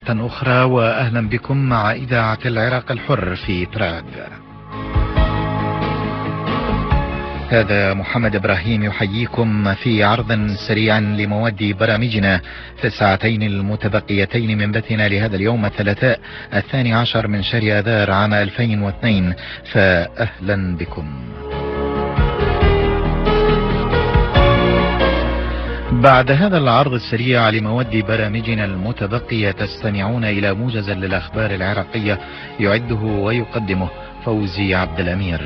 أخرى وأهلا بكم مع إذاعة العراق الحر في براغ. هذا محمد إبراهيم يحييكم في عرض سريع لمواد برامجنا في الساعتين المتبقيتين من بثنا لهذا اليوم الثلاثاء 12 من شهر آذار عام 2002، فأهلا بكم. بعد هذا العرض السريع لمواد برامجنا المتبقية تستمعون إلى موجز للأخبار العراقية يعده ويقدمه فوزي عبد الأمير،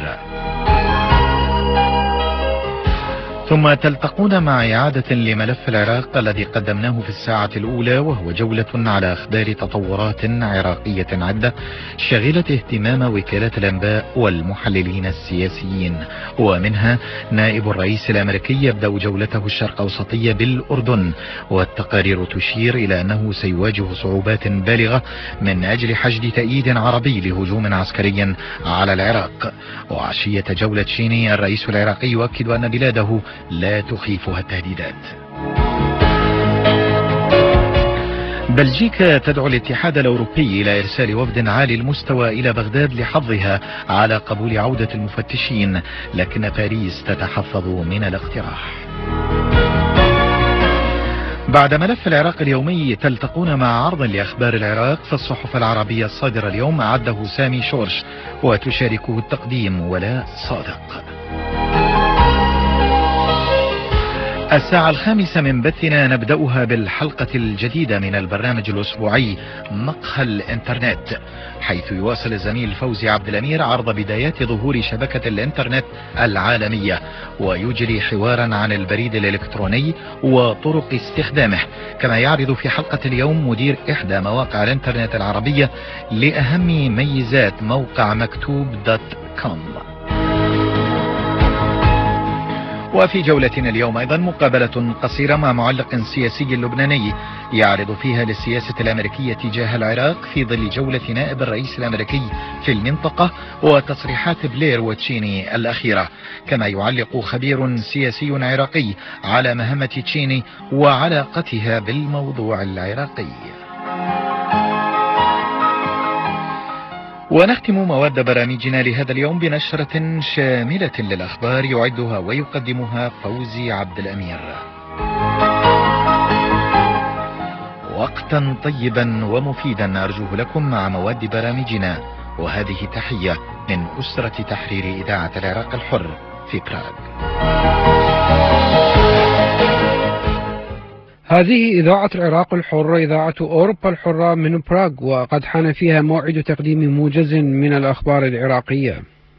ثم تلتقون مع إعادة لملف العراق الذي قدمناه في الساعة الأولى، وهو جولة على أخبار تطورات عراقية عدة شغلة اهتمام وكالات الأنباء والمحللين السياسيين، ومنها نائب الرئيس الأمريكي يبدأ جولته الشرق أوسطية بالأردن، والتقارير تشير إلى أنه سيواجه صعوبات بالغة من أجل حشد تأييد عربي لهجوم عسكري على العراق. وعشية جولة تشيني الرئيس العراقي يؤكد أن بلاده لا تخيفها التهديدات. بلجيكا تدعو الاتحاد الأوروبي إلى إرسال وفد عالي المستوى إلى بغداد لحظها على قبول عودة المفتشين، لكن باريس تتحفظ من الاقتراح. بعد ملف العراق اليومي تلتقون مع عرض لأخبار العراق في الصحف العربية الصادرة اليوم، أعده سامي شورش وتشاركه التقديم ولاء صادق. الساعة 5 من بثنا نبدأها بالحلقة الجديدة من البرنامج الأسبوعي مقهى الإنترنت، حيث يواصل الزميل فوزي عبد الأمير عرض بدايات ظهور شبكة الإنترنت العالمية، ويجري حوارا عن البريد الإلكتروني وطرق استخدامه، كما يعرض في حلقة اليوم مدير إحدى مواقع الإنترنت العربية لأهم ميزات موقع مكتوب.com. وفي جولتنا اليوم أيضا مقابلة قصيرة مع معلق سياسي لبناني يعرض فيها للسياسة الأمريكية تجاه العراق في ظل جولة نائب الرئيس الأمريكي في المنطقة وتصريحات بلير وتشيني الأخيرة، كما يعلق خبير سياسي عراقي على مهمة تشيني وعلاقتها بالموضوع العراقي. ونختم مواد برامجنا لهذا اليوم بنشرة شاملة للأخبار يعدها ويقدمها فوزي عبد الأمير. وقتا طيبا ومفيدا أرجوه لكم مع مواد برامجنا، وهذه تحية من أسرة تحرير إذاعة العراق الحر في براغ. هذه إذاعة العراق الحر، إذاعة أوروبا الحرة من براغ، وقد حان فيها موعد تقديم موجز من الأخبار العراقية.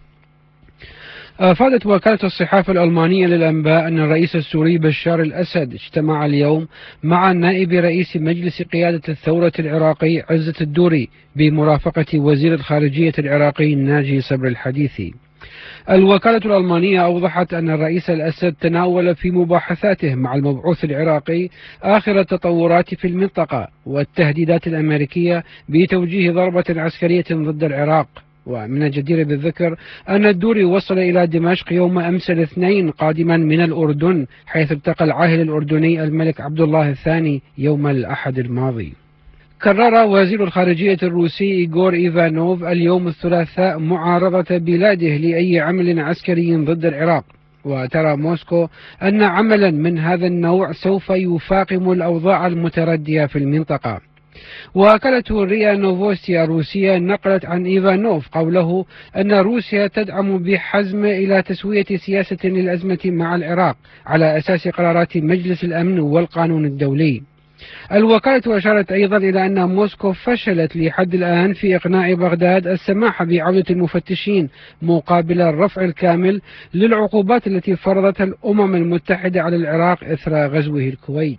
أفادت وكالة الصحافة الألمانية للأنباء أن الرئيس السوري بشار الأسد اجتمع اليوم مع نائب رئيس مجلس قيادة الثورة العراقي عزة الدوري بمرافقة وزير الخارجية العراقي ناجي صبر الحديثي. الوكالة الألمانية أوضحت أن الرئيس الأسد تناول في مباحثاته مع المبعوث العراقي آخر التطورات في المنطقة والتهديدات الأمريكية بتوجيه ضربة عسكرية ضد العراق. ومن الجدير بالذكر أن الدوري وصل إلى دمشق يوم أمس الاثنين قادما من الأردن، حيث التقى العاهل الأردني الملك عبد الله الثاني يوم الأحد الماضي. كرر وزير الخارجية الروسي إيغور إيفانوف اليوم الثلاثاء معارضة بلاده لأي عمل عسكري ضد العراق، وترى موسكو أن عملا من هذا النوع سوف يفاقم الأوضاع المتردية في المنطقة. وكالة ريا نوفوستي الروسية نقلت عن إيفانوف قوله أن روسيا تدعم بحزم إلى تسوية سياسة للأزمة مع العراق على أساس قرارات مجلس الأمن والقانون الدولي. الوكالة أشارت أيضا إلى أن موسكو فشلت لحد الآن في إقناع بغداد السماح بعودة المفتشين مقابل الرفع الكامل للعقوبات التي فرضتها الأمم المتحدة على العراق إثر غزوه الكويت.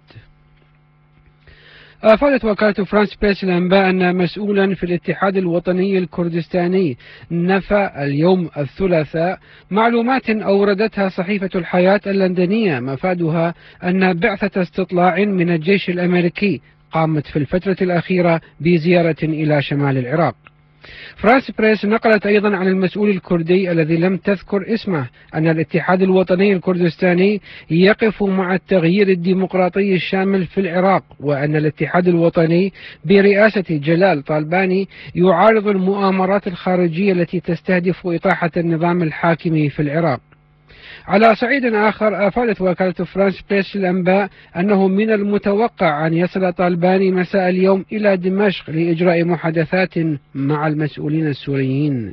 أفادت وكالة فرانس بريس الأنباء أن مسؤولا في الاتحاد الوطني الكردستاني نفى اليوم الثلاثاء معلومات أوردتها صحيفة الحياة اللندنية مفادها أن بعثة استطلاع من الجيش الأمريكي قامت في الفترة الأخيرة بزيارة إلى شمال العراق. فرانس بريس نقلت أيضا عن المسؤول الكردي الذي لم تذكر اسمه أن الاتحاد الوطني الكردستاني يقف مع التغيير الديمقراطي الشامل في العراق، وأن الاتحاد الوطني برئاسة جلال طالباني يعارض المؤامرات الخارجية التي تستهدف إطاحة النظام الحاكم في العراق. على صعيد آخر، أفادت وكالة فرانس بريس للأنباء أنه من المتوقع أن يصل طالباني مساء اليوم إلى دمشق لإجراء محادثات مع المسؤولين السوريين.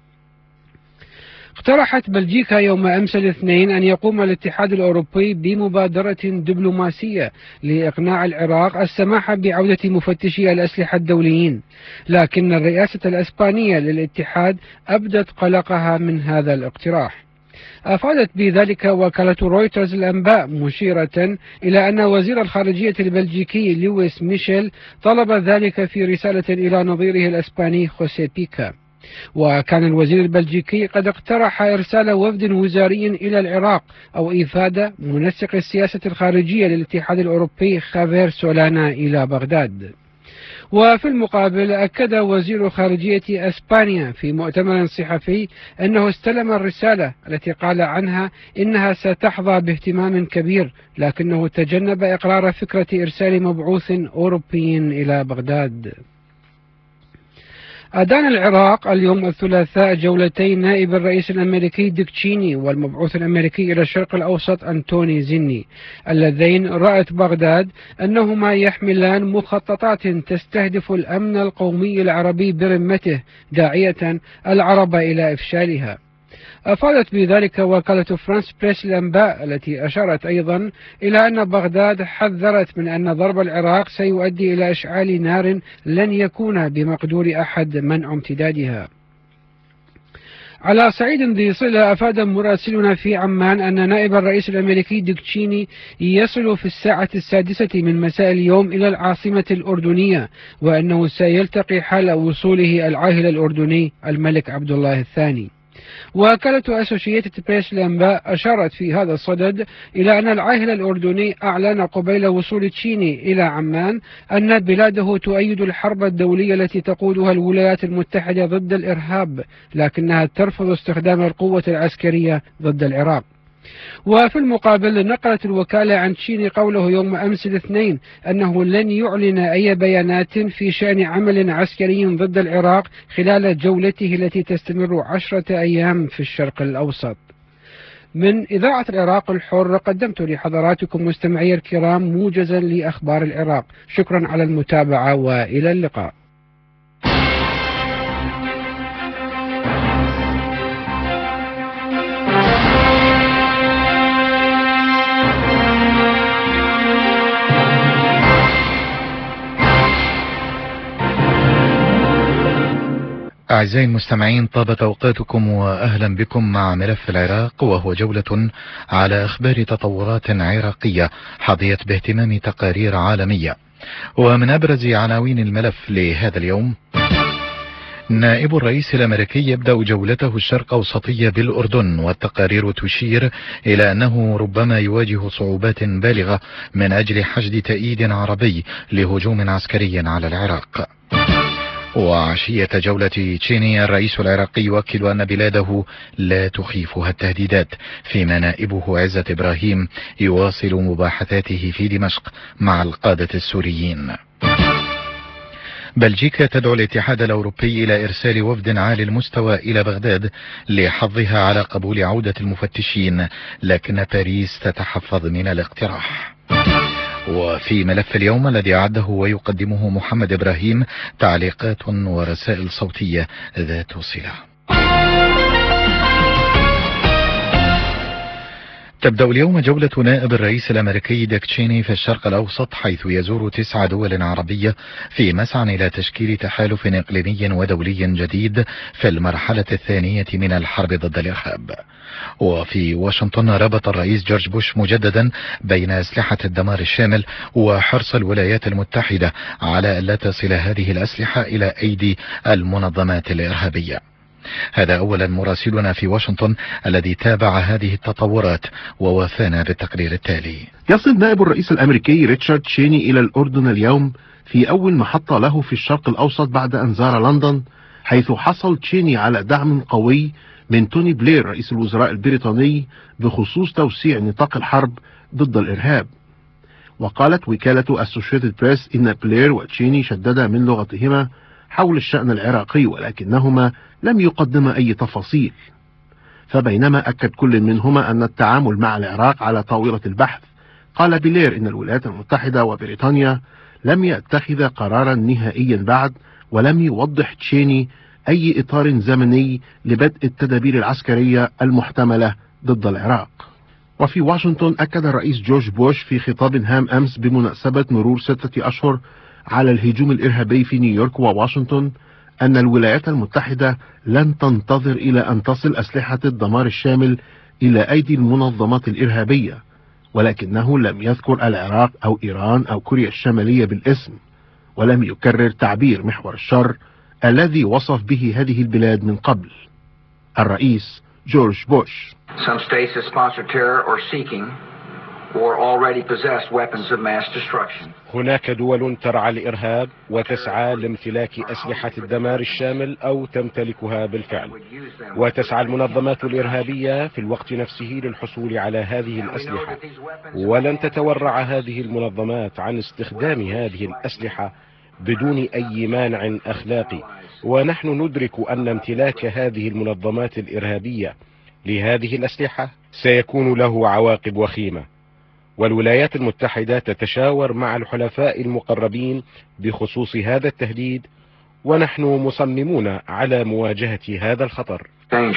اقترحت بلجيكا يوم أمس الاثنين أن يقوم الاتحاد الأوروبي بمبادرة دبلوماسية لإقناع العراق السماح بعودة مفتشي الأسلحة الدوليين، لكن الرئاسة الإسبانية للاتحاد أبدت قلقها من هذا الاقتراح. أفادت بذلك وكالة رويترز الأنباء مشيرة إلى أن وزير الخارجية البلجيكي لويس ميشيل طلب ذلك في رسالة إلى نظيره الإسباني خوسيه بيكا. وكان الوزير البلجيكي قد اقترح إرسال وفد وزاري إلى العراق أو إفادة منسق السياسة الخارجية للاتحاد الأوروبي خافير سولانا إلى بغداد. وفي المقابل أكد وزير خارجية أسبانيا في مؤتمر صحفي أنه استلم الرسالة التي قال عنها إنها ستحظى باهتمام كبير، لكنه تجنب إقرار فكرة إرسال مبعوث أوروبي إلى بغداد. أدان العراق اليوم الثلاثاء جولتي نائب الرئيس الأمريكي ديك تشيني والمبعوث الأمريكي إلى الشرق الأوسط أنتوني زيني، اللذين رأت بغداد أنهما يحملان مخططات تستهدف الأمن القومي العربي برمته، داعية العرب إلى إفشالها. أفادت بذلك وكالة فرانس بريس الأنباء التي أشارت أيضا إلى أن بغداد حذرت من أن ضرب العراق سيؤدي إلى إشعال نار لن يكون بمقدور أحد منع امتدادها. على صعيد ذي صلة، أفاد مراسلنا في عمان أن نائب الرئيس الأمريكي ديك تشيني يصل في الساعة 6 من مساء اليوم إلى العاصمة الأردنية، وأنه سيلتقي حال وصوله العاهل الأردني الملك عبد الله الثاني. وكالة أسوشيتد بريس الأنباء أشارت في هذا الصدد إلى أن العاهل الأردني أعلن قبيل وصول تشيني إلى عمان أن بلاده تؤيد الحرب الدولية التي تقودها الولايات المتحدة ضد الإرهاب، لكنها ترفض استخدام القوة العسكرية ضد العراق. وفي المقابل نقلت الوكالة عن تشيني قوله يوم أمس الاثنين أنه لن يعلن أي بيانات في شأن عمل عسكري ضد العراق خلال جولته التي تستمر 10 أيام في الشرق الأوسط. من إذاعة العراق الحر قدمت لحضراتكم مستمعي الكرام موجزا لأخبار العراق. شكرا على المتابعة وإلى اللقاء. أعزائي المستمعين، طابت أوقاتكم وأهلا بكم مع ملف العراق، وهو جولة على أخبار تطورات عراقية حظيت باهتمام تقارير عالمية. ومن أبرز عناوين الملف لهذا اليوم: نائب الرئيس الأمريكي يبدأ جولته الشرق أوسطية بالأردن، والتقارير تشير إلى أنه ربما يواجه صعوبات بالغة من أجل حشد تأييد عربي لهجوم عسكري على العراق. وعشية جولة تشيني الرئيس العراقي يؤكد أن بلاده لا تخيفها التهديدات، فيما نائبه عزت إبراهيم يواصل مباحثاته في دمشق مع القادة السوريين. بلجيكا تدعو الاتحاد الأوروبي إلى إرسال وفد عالي المستوى إلى بغداد لحظها على قبول عودة المفتشين، لكن باريس تتحفظ من الاقتراح. وفي ملف اليوم الذي أعده ويقدمه محمد إبراهيم، تعليقات ورسائل صوتية ذات صلة. تبدأ اليوم جولة نائب الرئيس الأمريكي ديك تشيني في الشرق الأوسط، حيث يزور 9 دول عربية في مسعى إلى تشكيل تحالف إقليمي ودولي جديد في المرحلة الثانية من الحرب ضد الإرهاب. وفي واشنطن ربط الرئيس جورج بوش مجددا بين أسلحة الدمار الشامل وحرص الولايات المتحدة على ألا تصل هذه الأسلحة إلى أيدي المنظمات الإرهابية. هذا أولا مراسلنا في واشنطن الذي تابع هذه التطورات ووافانا بالتقرير التالي. يصل نائب الرئيس الأمريكي ريتشارد تشيني إلى الأردن اليوم في أول محطة له في الشرق الأوسط بعد أن زار لندن حيث حصل تشيني على دعم قوي من توني بلير رئيس الوزراء البريطاني بخصوص توسيع نطاق الحرب ضد الإرهاب. وقالت وكالة أسوشيتد بريس إن بلير وتشيني شددا من لغتهما حول الشأن العراقي، ولكنهما لم يقدما أي تفاصيل. فبينما أكد كل منهما أن التعامل مع العراق على طاولة البحث، قال بلير إن الولايات المتحدة وبريطانيا لم يتخذ قرارا نهائيا بعد، ولم يوضح تشيني أي إطار زمني لبدء التدابير العسكرية المحتملة ضد العراق. وفي واشنطن أكد الرئيس جورج بوش في خطاب هام أمس بمناسبة مرور 6 أشهر على الهجوم الإرهابي في نيويورك وواشنطن أن الولايات المتحدة لن تنتظر إلى أن تصل أسلحة الدمار الشامل إلى أيدي المنظمات الإرهابية، ولكنه لم يذكر العراق أو إيران أو كوريا الشمالية بالاسم، ولم يكرر تعبير محور الشر الذي وصف به هذه البلاد من قبل. الرئيس جورج بوش: Some states that sponsor terror are seeking or already possess weapons of mass destruction. هناك دول ترعى الإرهاب وتسعى لامتلاك أسلحة الدمار الشامل أو تمتلكها بالفعل، وتسعى المنظمات الإرهابية في الوقت نفسه للحصول على هذه الأسلحة، ولن تتورع هذه المنظمات عن استخدام هذه الأسلحة بدون أي مانع أخلاقي. ونحن ندرك أن امتلاك هذه المنظمات الإرهابية لهذه الأسلحة سيكون له عواقب وخيمة، والولايات المتحدة تتشاور مع الحلفاء المقربين بخصوص هذا التهديد، ونحن مصممون على مواجهة هذا الخطر.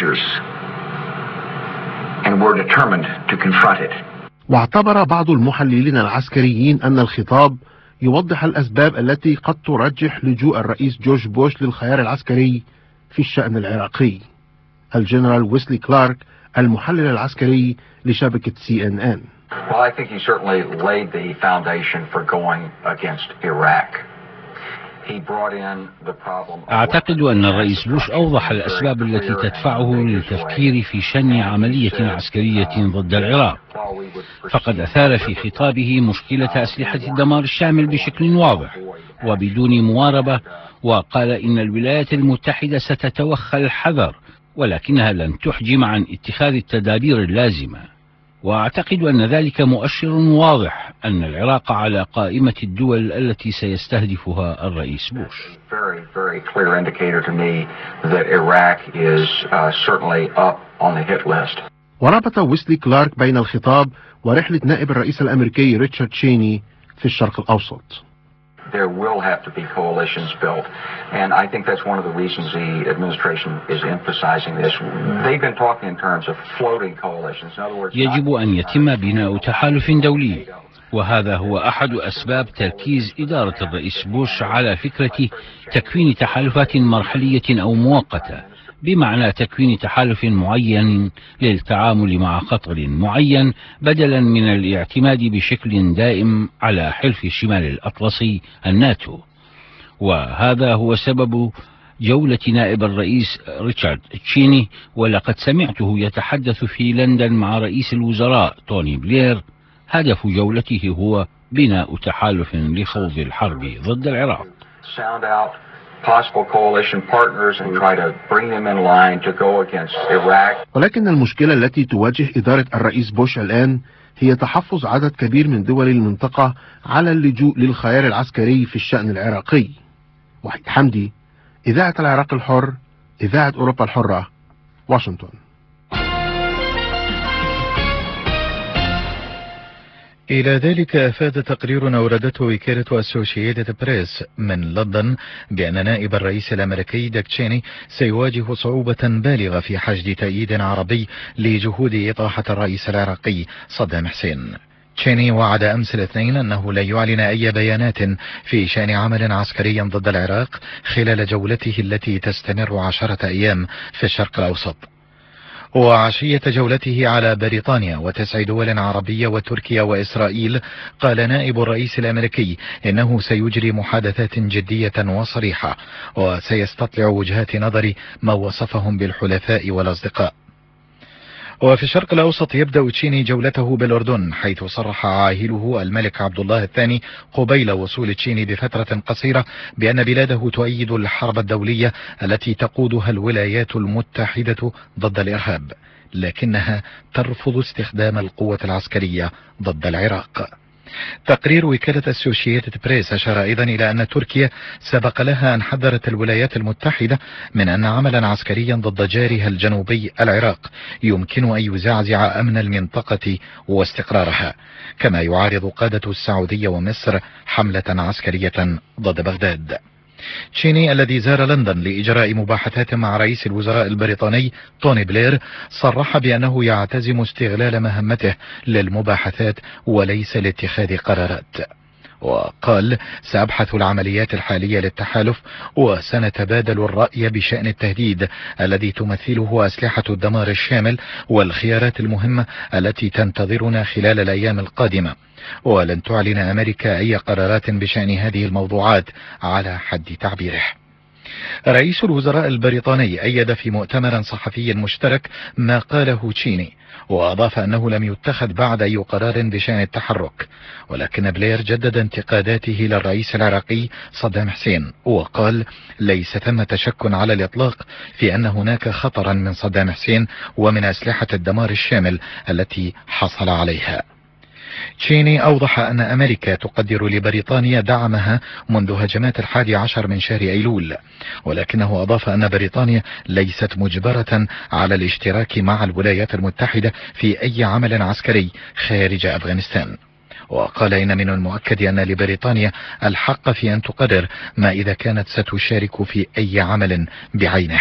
واعتبر بعض المحللين العسكريين أن الخطاب يوضح الأسباب التي قد ترجح لجوء الرئيس جورج بوش للخيار العسكري في الشأن العراقي. الجنرال ويسلي كلارك المحلل العسكري لشبكة CNN: Well, I think he certainly laid the foundation for going against Iraq. He brought in the problem. أعتقد أن الرئيس بوش أوضح الأسباب التي تدفعه للتفكير في شن عملية عسكرية ضد العراق، فقد أثار في خطابه مشكلة أسلحة الدمار الشامل بشكل واضح وبدون مواربة، وقال إن الولايات المتحدة ستتوخى الحذر ولكنها لن تحجم عن اتخاذ التدابير اللازمة. وأعتقد أن ذلك مؤشر واضح أن العراق على قائمة الدول التي سيستهدفها الرئيس بوش. وربط ويسلي كلارك بين الخطاب ورحلة نائب الرئيس الأمريكي ريتشارد تشيني في الشرق الأوسط. There will have to be coalitions built, and I think that's one of the reasons the administration is emphasizing this. They've been talking in terms of floating coalitions. In other words, يجب أن يتم بناء تحالف دولي، وهذا هو أحد أسباب تركيز إدارة الرئيس بوش على فكرة تكوين تحالفات مرحلية أو مؤقتة، بمعنى تكوين تحالف معين للتعامل مع خطر معين بدلا من الاعتماد بشكل دائم على حلف الشمال الأطلسي الناتو. وهذا هو سبب جولة نائب الرئيس ريتشارد تشيني، ولقد سمعته يتحدث في لندن مع رئيس الوزراء توني بلير. هدف جولته هو بناء تحالف لخوض الحرب ضد العراق. ولكن المشكلة التي تواجه إدارة الرئيس بوش الآن هي تحفظ عدد كبير من دول المنطقة على اللجوء للخيار العسكري في الشأن العراقي. وحيد حمدي، إذاعة العراق الحر، إذاعة أوروبا الحرة، واشنطن. إلى ذلك أفاد تقرير أوردته وكالة أسوشيتد بريس من لندن بأن نائب الرئيس الأمريكي ديك تشيني سيواجه صعوبة بالغة في حشد تأييد عربي لجهود إطاحة الرئيس العراقي صدام حسين. تشيني وعد أمس الاثنين أنه لا يعلن أي بيانات في شأن عمل عسكري ضد العراق خلال جولته التي تستمر 10 أيام في الشرق الأوسط. وعشية جولته على بريطانيا و9 دول عربية وتركيا وإسرائيل، قال نائب الرئيس الأمريكي إنه سيجري محادثات جدية وصريحة وسيستطلع وجهات نظر ما وصفهم بالحلفاء والأصدقاء. وفي الشرق الأوسط يبدأ تشيني جولته بالأردن، حيث صرح عاهله الملك عبد الله الثاني قبيل وصول تشيني بفترة قصيرة بأن بلاده تؤيد الحرب الدولية التي تقودها الولايات المتحدة ضد الإرهاب، لكنها ترفض استخدام القوة العسكرية ضد العراق. تقرير وكالة أسوشيتد بريس أشار أيضا إلى أن تركيا سبق لها أن حذرت الولايات المتحدة من أن عملا عسكريا ضد جارها الجنوبي العراق يمكن أن يزعزع أمن المنطقة واستقرارها، كما يعارض قادة السعودية ومصر حملة عسكرية ضد بغداد. تشيني الذي زار لندن لإجراء مباحثات مع رئيس الوزراء البريطاني توني بلير صرح بأنه يعتزم استغلال مهمته للمباحثات وليس لاتخاذ قرارات، وقال: سأبحث العمليات الحالية للتحالف وسنتبادل الرأي بشأن التهديد الذي تمثله أسلحة الدمار الشامل والخيارات المهمة التي تنتظرنا خلال الأيام القادمة، ولن تعلن أمريكا أي قرارات بشأن هذه الموضوعات على حد تعبيره. رئيس الوزراء البريطاني أيد في مؤتمر صحفي مشترك ما قاله تشيني، وأضاف أنه لم يتخذ بعد أي قرار بشأن التحرك، ولكن بلير جدد انتقاداته للرئيس العراقي صدام حسين وقال: ليس ثمة شك على الإطلاق في أن هناك خطرا من صدام حسين ومن أسلحة الدمار الشامل التي حصل عليها. تشيني أوضح أن أمريكا تقدر لبريطانيا دعمها منذ هجمات 11 من شهر أيلول، ولكنه أضاف أن بريطانيا ليست مجبرة على الاشتراك مع الولايات المتحدة في أي عمل عسكري خارج أفغانستان، وقال: إن من المؤكد أن لبريطانيا الحق في أن تقرر ما إذا كانت ستشارك في أي عمل بعينه.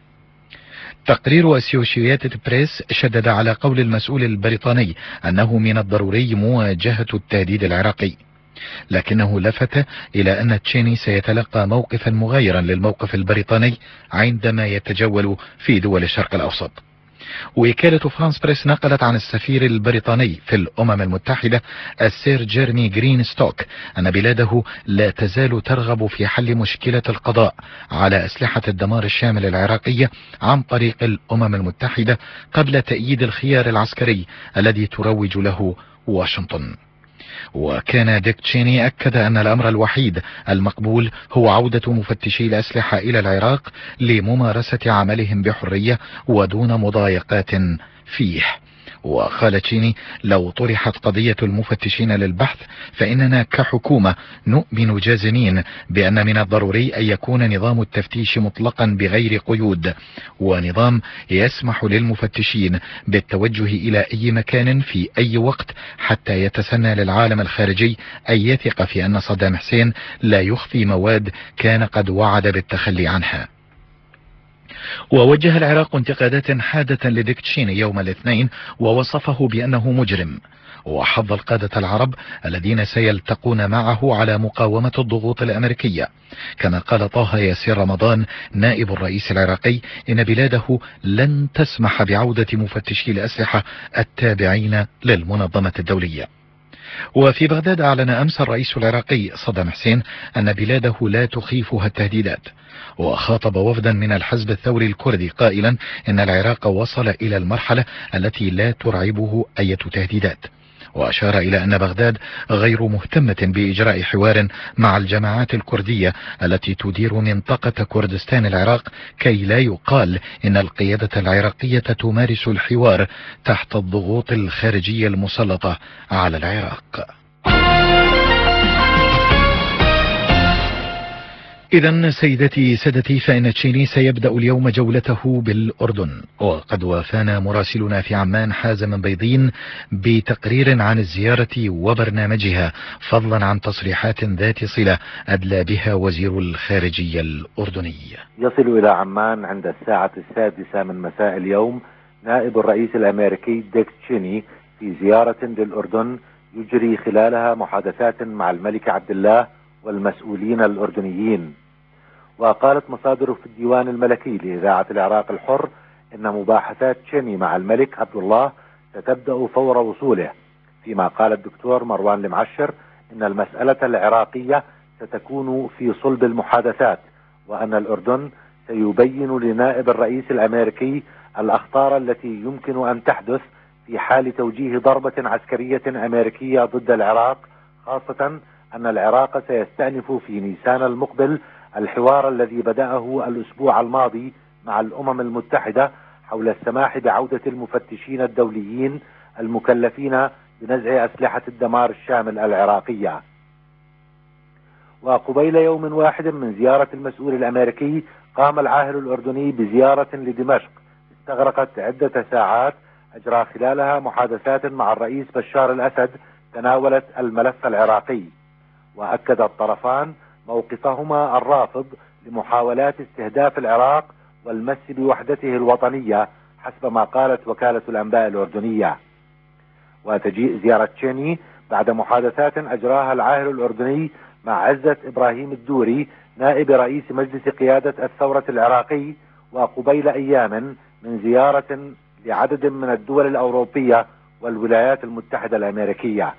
تقرير أسوشيتد بريس شدد على قول المسؤول البريطاني أنه من الضروري مواجهة التهديد العراقي، لكنه لفت إلى أن تشيني سيتلقى موقفا مغايرا للموقف البريطاني عندما يتجول في دول الشرق الأوسط. وكالة فرانس بريس نقلت عن السفير البريطاني في الأمم المتحدة السير جيرمي جرين ستوك أن بلاده لا تزال ترغب في حل مشكلة القضاء على أسلحة الدمار الشامل العراقية عن طريق الأمم المتحدة قبل تأييد الخيار العسكري الذي تروج له واشنطن. وكان ديك تشيني أكد أن الأمر الوحيد المقبول هو عودة مفتشي الأسلحة إلى العراق لممارسة عملهم بحرية ودون مضايقات فيه. وقال تشيني: لو طرحت قضية المفتشين للبحث فإننا كحكومة نؤمن جازمين بأن من الضروري أن يكون نظام التفتيش مطلقا بغير قيود، ونظام يسمح للمفتشين بالتوجه إلى أي مكان في أي وقت حتى يتسنى للعالم الخارجي أن يثق في أن صدام حسين لا يخفي مواد كان قد وعد بالتخلي عنها. ووجه العراق انتقادات حادة لديك تشيني يوم الاثنين ووصفه بأنه مجرم، وحض القادة العرب الذين سيلتقون معه على مقاومة الضغوط الأمريكية. كما قال طه ياسين رمضان نائب الرئيس العراقي إن بلاده لن تسمح بعودة مفتشي الأسلحة التابعين للمنظمة الدولية. وفي بغداد أعلن أمس الرئيس العراقي صدام حسين أن بلاده لا تخيفها التهديدات، وخاطب وفدا من الحزب الثوري الكردي قائلا إن العراق وصل إلى المرحلة التي لا ترعبه أي تهديدات، وأشار إلى أن بغداد غير مهتمة بإجراء حوار مع الجماعات الكردية التي تدير منطقة كردستان العراق كي لا يقال إن القيادة العراقية تمارس الحوار تحت الضغوط الخارجية المسلطة على العراق. إذا سيدتي سادتي، فإن تشيني سيبدأ اليوم جولته بالأردن، وقد وافانا مراسلنا في عمان حازم بيضين بتقرير عن الزيارة وبرنامجها، فضلا عن تصريحات ذات صلة أدلى بها وزير الخارجية الأردني. يصل إلى عمان عند الساعة 6 من مساء اليوم نائب الرئيس الأمريكي ديك تشيني في زيارة للأردن يجري خلالها محادثات مع الملك عبد الله والمسؤولين الأردنيين. وقالت مصادر في الديوان الملكي لإذاعة العراق الحر إن مباحثات تشيني مع الملك عبد الله ستبدأ فور وصوله، فيما قال الدكتور مروان المعشر إن المسألة العراقية ستكون في صلب المحادثات، وأن الأردن سيبين لنائب الرئيس الأمريكي الأخطار التي يمكن أن تحدث في حال توجيه ضربة عسكرية أمريكية ضد العراق، خاصة أن العراق سيستأنف في نيسان المقبل الحوار الذي بدأه الأسبوع الماضي مع الأمم المتحدة حول السماح بعودة المفتشين الدوليين المكلفين بنزع أسلحة الدمار الشامل العراقية. وقبيل يوم واحد من زيارة المسؤول الأمريكي، قام العاهل الأردني بزيارة لدمشق استغرقت عدة ساعات أجرى خلالها محادثات مع الرئيس بشار الأسد تناولت الملف العراقي، وأكد الطرفان موقفهما الرافض لمحاولات استهداف العراق والمس بوحدته الوطنية حسب ما قالت وكالة الأنباء الأردنية. وتجيء زيارة تشيني بعد محادثات أجراها العاهل الأردني مع عزت إبراهيم الدوري نائب رئيس مجلس قيادة الثورة العراقي، وقبيل أيام من زيارة لعدد من الدول الأوروبية والولايات المتحدة الأمريكية.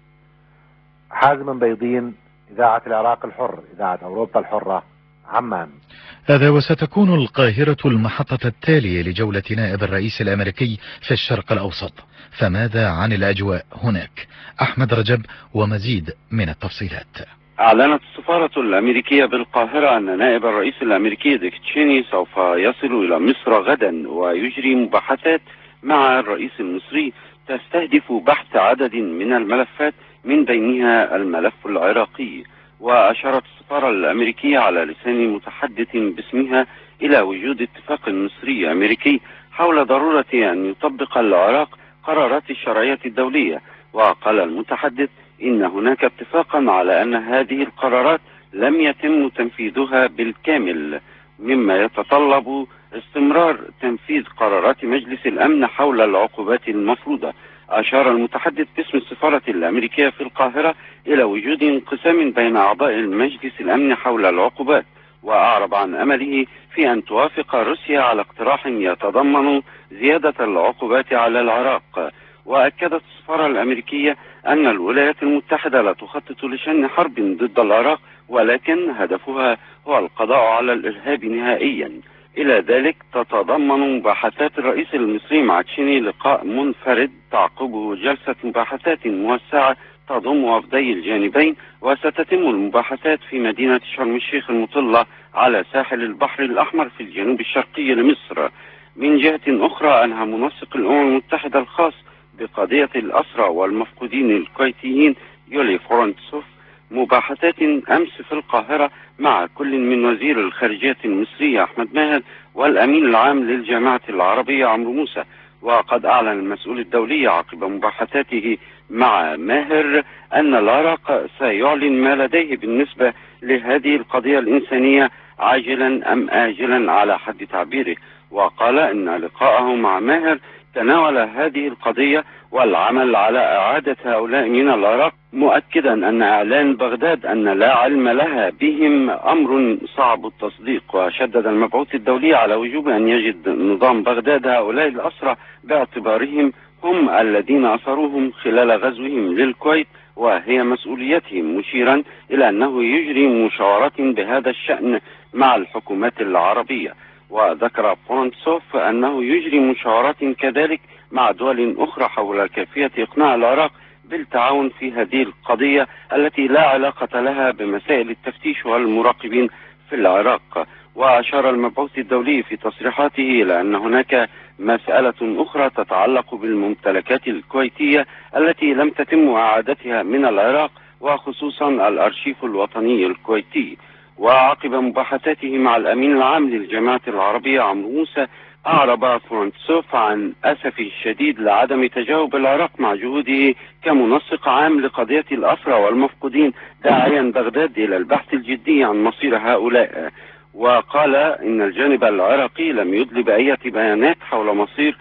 حازم بيضين، إذاعة العراق الحر، إذاعة أوروبا الحرة، عمان. هذا وستكون القاهرة المحطة التالية لجولة نائب الرئيس الأمريكي في الشرق الأوسط، فماذا عن الأجواء هناك؟ أحمد رجب ومزيد من التفصيلات. أعلنت السفارة الأمريكية بالقاهرة أن نائب الرئيس الأمريكي ديك تشيني سوف يصل إلى مصر غدا ويجري مباحثات مع الرئيس المصري تستهدف بحث عدد من الملفات من بينها الملف العراقي. وأشارت السفارة الأمريكية على لسان متحدث باسمها إلى وجود اتفاق مصري أمريكي حول ضرورة أن يطبق العراق قرارات الشرعية الدولية. وقال المتحدث إن هناك اتفاقا على أن هذه القرارات لم يتم تنفيذها بالكامل، مما يتطلب استمرار تنفيذ قرارات مجلس الأمن حول العقوبات المفروضة. أشار المتحدث باسم السفارة الأمريكية في القاهرة إلى وجود انقسام بين أعضاء المجلس الأمن حول العقوبات، وأعرب عن أمله في أن توافق روسيا على اقتراح يتضمن زيادة العقوبات على العراق. وأكدت السفارة الأمريكية أن الولايات المتحدة لا تخطط لشن حرب ضد العراق، ولكن هدفها هو القضاء على الإرهاب نهائيا. إلى ذلك تتضمن مباحثات الرئيس المصري مع تشيني لقاء منفرد تعقبه جلسة مباحثات موسعة تضم وفدي الجانبين، وستتم المباحثات في مدينة شرم الشيخ المطلة على ساحل البحر الأحمر في الجنوب الشرقي لمصر. من جهة أخرى، أنهى منسق الأمم المتحدة الخاص بقضية الأسرى والمفقودين الكويتيين يولي فورنتسوف مباحثات أمس في القاهرة مع كل من وزير الخارجية المصري أحمد ماهر والأمين العام للجامعة العربية عمرو موسى. وقد أعلن المسؤول الدولي عقب مباحثاته مع ماهر أن العراق سيعلن ما لديه بالنسبة لهذه القضية الإنسانية عاجلا أم آجلا على حد تعبيره. وقال إن لقاءه مع ماهر تناول هذه القضية والعمل على إعادة هؤلاء من العراق، مؤكدا أن إعلان بغداد أن لا علم لها بهم أمر صعب التصديق. وشدد المبعوث الدولي على وجوب أن يجد نظام بغداد هؤلاء الأسرى باعتبارهم هم الذين أسروهم خلال غزوهم للكويت وهي مسؤوليتهم، مشيرا إلى أنه يجري مشاورات بهذا الشأن مع الحكومات العربية. وذكر فورنتسوف أنه يجري مشاورات كذلك مع دول أخرى حول كيفية إقناع العراق بالتعاون في هذه القضية التي لا علاقة لها بمسائل التفتيش والمراقبين في العراق. وأشار المبعوث الدولي في تصريحاته إلى أن هناك مسألة أخرى تتعلق بالممتلكات الكويتية التي لم تتم إعادتها من العراق، وخصوصا الأرشيف الوطني الكويتي. وعقب مباحثاته مع الأمين العام للجامعة العربية عمرو موسى، أعرب فورنتسوف عن أسفه الشديد لعدم تجاوب العراق مع جهوده كمنسق عام لقضية الأسرى والمفقودين، داعيا بغداد إلى البحث الجدي عن مصير هؤلاء. وقال إن الجانب العراقي لم يدلي بأي بيانات حول مصير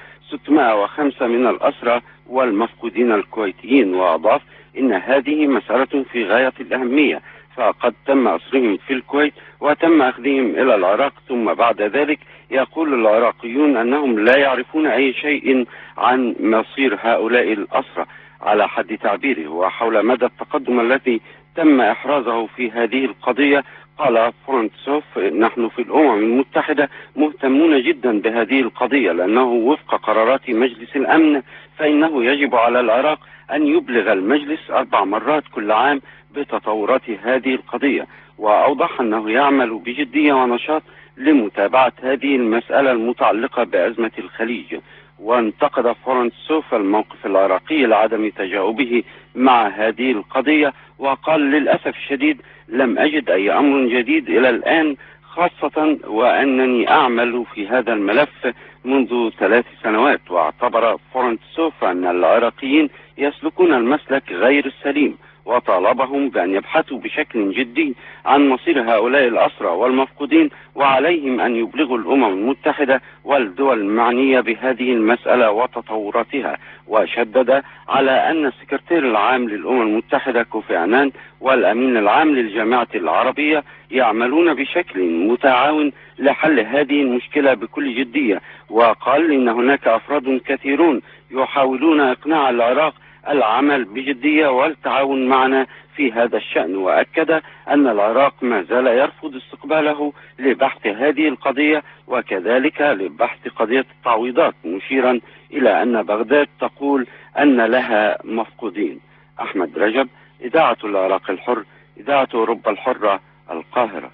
605 من الأسرى والمفقودين الكويتيين. وأضاف إن هذه مسألة في غاية الأهمية، فقد تم أسرهم في الكويت وتم أخذهم إلى العراق، ثم بعد ذلك يقول العراقيون أنهم لا يعرفون أي شيء عن مصير هؤلاء الأسرى على حد تعبيره. وحول مدى التقدم الذي تم إحرازه في هذه القضية، قال فرانتسوف: نحن في الأمم المتحدة مهتمون جدا بهذه القضية، لأنه وفق قرارات مجلس الأمن فإنه يجب على العراق أن يبلغ المجلس 4 مرات كل عام بتطورات هذه القضية. وأوضح أنه يعمل بجدية ونشاط لمتابعة هذه المسألة المتعلقة بأزمة الخليج. وانتقد فرانتسوف الموقف العراقي لعدم تجاوبه مع هذه القضية، وقال: للأسف الشديد لم أجد أي أمر جديد إلى الآن، خاصة وأنني أعمل في هذا الملف منذ 3 سنوات. واعتبر فرانتسوف أن العراقيين يسلكون المسلك غير السليم، وطالبهم بأن يبحثوا بشكل جدي عن مصير هؤلاء الأسرى والمفقودين، وعليهم أن يبلغوا الأمم المتحدة والدول المعنية بهذه المسألة وتطوراتها. وشدد على أن السكرتير العام للأمم المتحدة كوفي عنان والأمين العام للجامعة العربية يعملون بشكل متعاون لحل هذه المشكلة بكل جدية. وقال إن هناك أفراد كثيرون يحاولون إقناع العراق العمل بجدية والتعاون معنا في هذا الشأن. وأكد أن العراق ما زال يرفض استقباله لبحث هذه القضية وكذلك لبحث قضية التعويضات، مشيرا إلى أن بغداد تقول أن لها مفقودين. أحمد رجب، إذاعة العراق الحر، إذاعة أوروبا الحرة، القاهرة.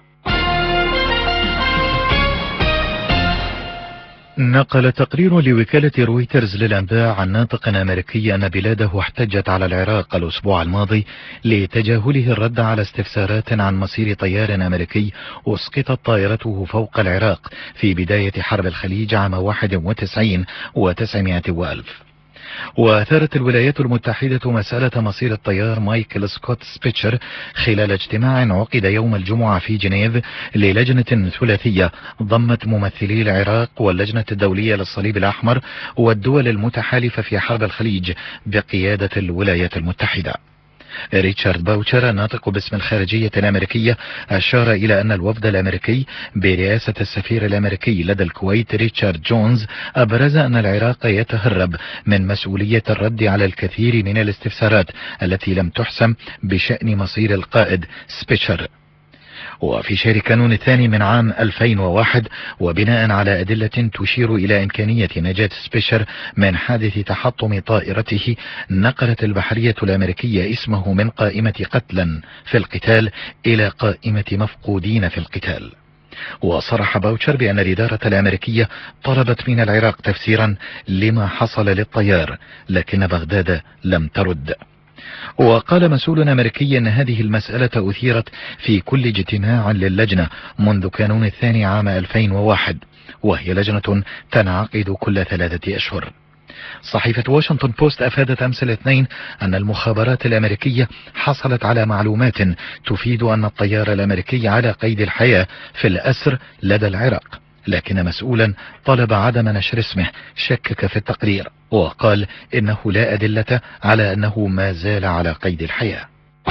نقل تقرير لوكالة رويترز للأنباء عن ناطق أمريكي أن بلاده احتجت على العراق الأسبوع الماضي لتجاهله الرد على استفسارات عن مصير طيار أمريكي أسقطت طائرته فوق العراق في بداية حرب الخليج عام 91 و900 وألف. وأثارت الولايات المتحدة مسألة مصير الطيار مايكل سكوت سبيتشر خلال اجتماع عقد يوم الجمعة في جنيف للجنة ثلاثية ضمت ممثلي العراق واللجنة الدولية للصليب الأحمر والدول المتحالفة في حرب الخليج بقيادة الولايات المتحدة. ريتشارد باوتشر الناطق باسم الخارجية الأمريكية أشار إلى أن الوفد الأمريكي برئاسة السفير الأمريكي لدى الكويت ريتشارد جونز أبرز أن العراق يتهرب من مسؤولية الرد على الكثير من الاستفسارات التي لم تحسم بشأن مصير القائد سبيتشر. وفي شهر كانون الثاني من عام 2001 وبناء على أدلة تشير إلى إمكانية نجاة سبيتشر من حادث تحطم طائرته، نقلت البحرية الأمريكية اسمه من قائمة قتلا في القتال إلى قائمة مفقودين في القتال. وصرح باوتشر بأن الإدارة الأمريكية طلبت من العراق تفسيرا لما حصل للطيار، لكن بغداد لم ترد. وقال مسؤول أمريكي أن هذه المسألة أثيرت في كل اجتماع للجنة منذ كانون الثاني عام 2001، وهي لجنة تنعقد كل 3 أشهر. صحيفة واشنطن بوست أفادت أمس الاثنين أن المخابرات الأمريكية حصلت على معلومات تفيد أن الطيار الأمريكي على قيد الحياة في الأسر لدى العراق، لكن مسؤولا طلب عدم نشر اسمه شكك في التقرير وقال إنه لا أدلة على أنه ما زال على قيد الحياة.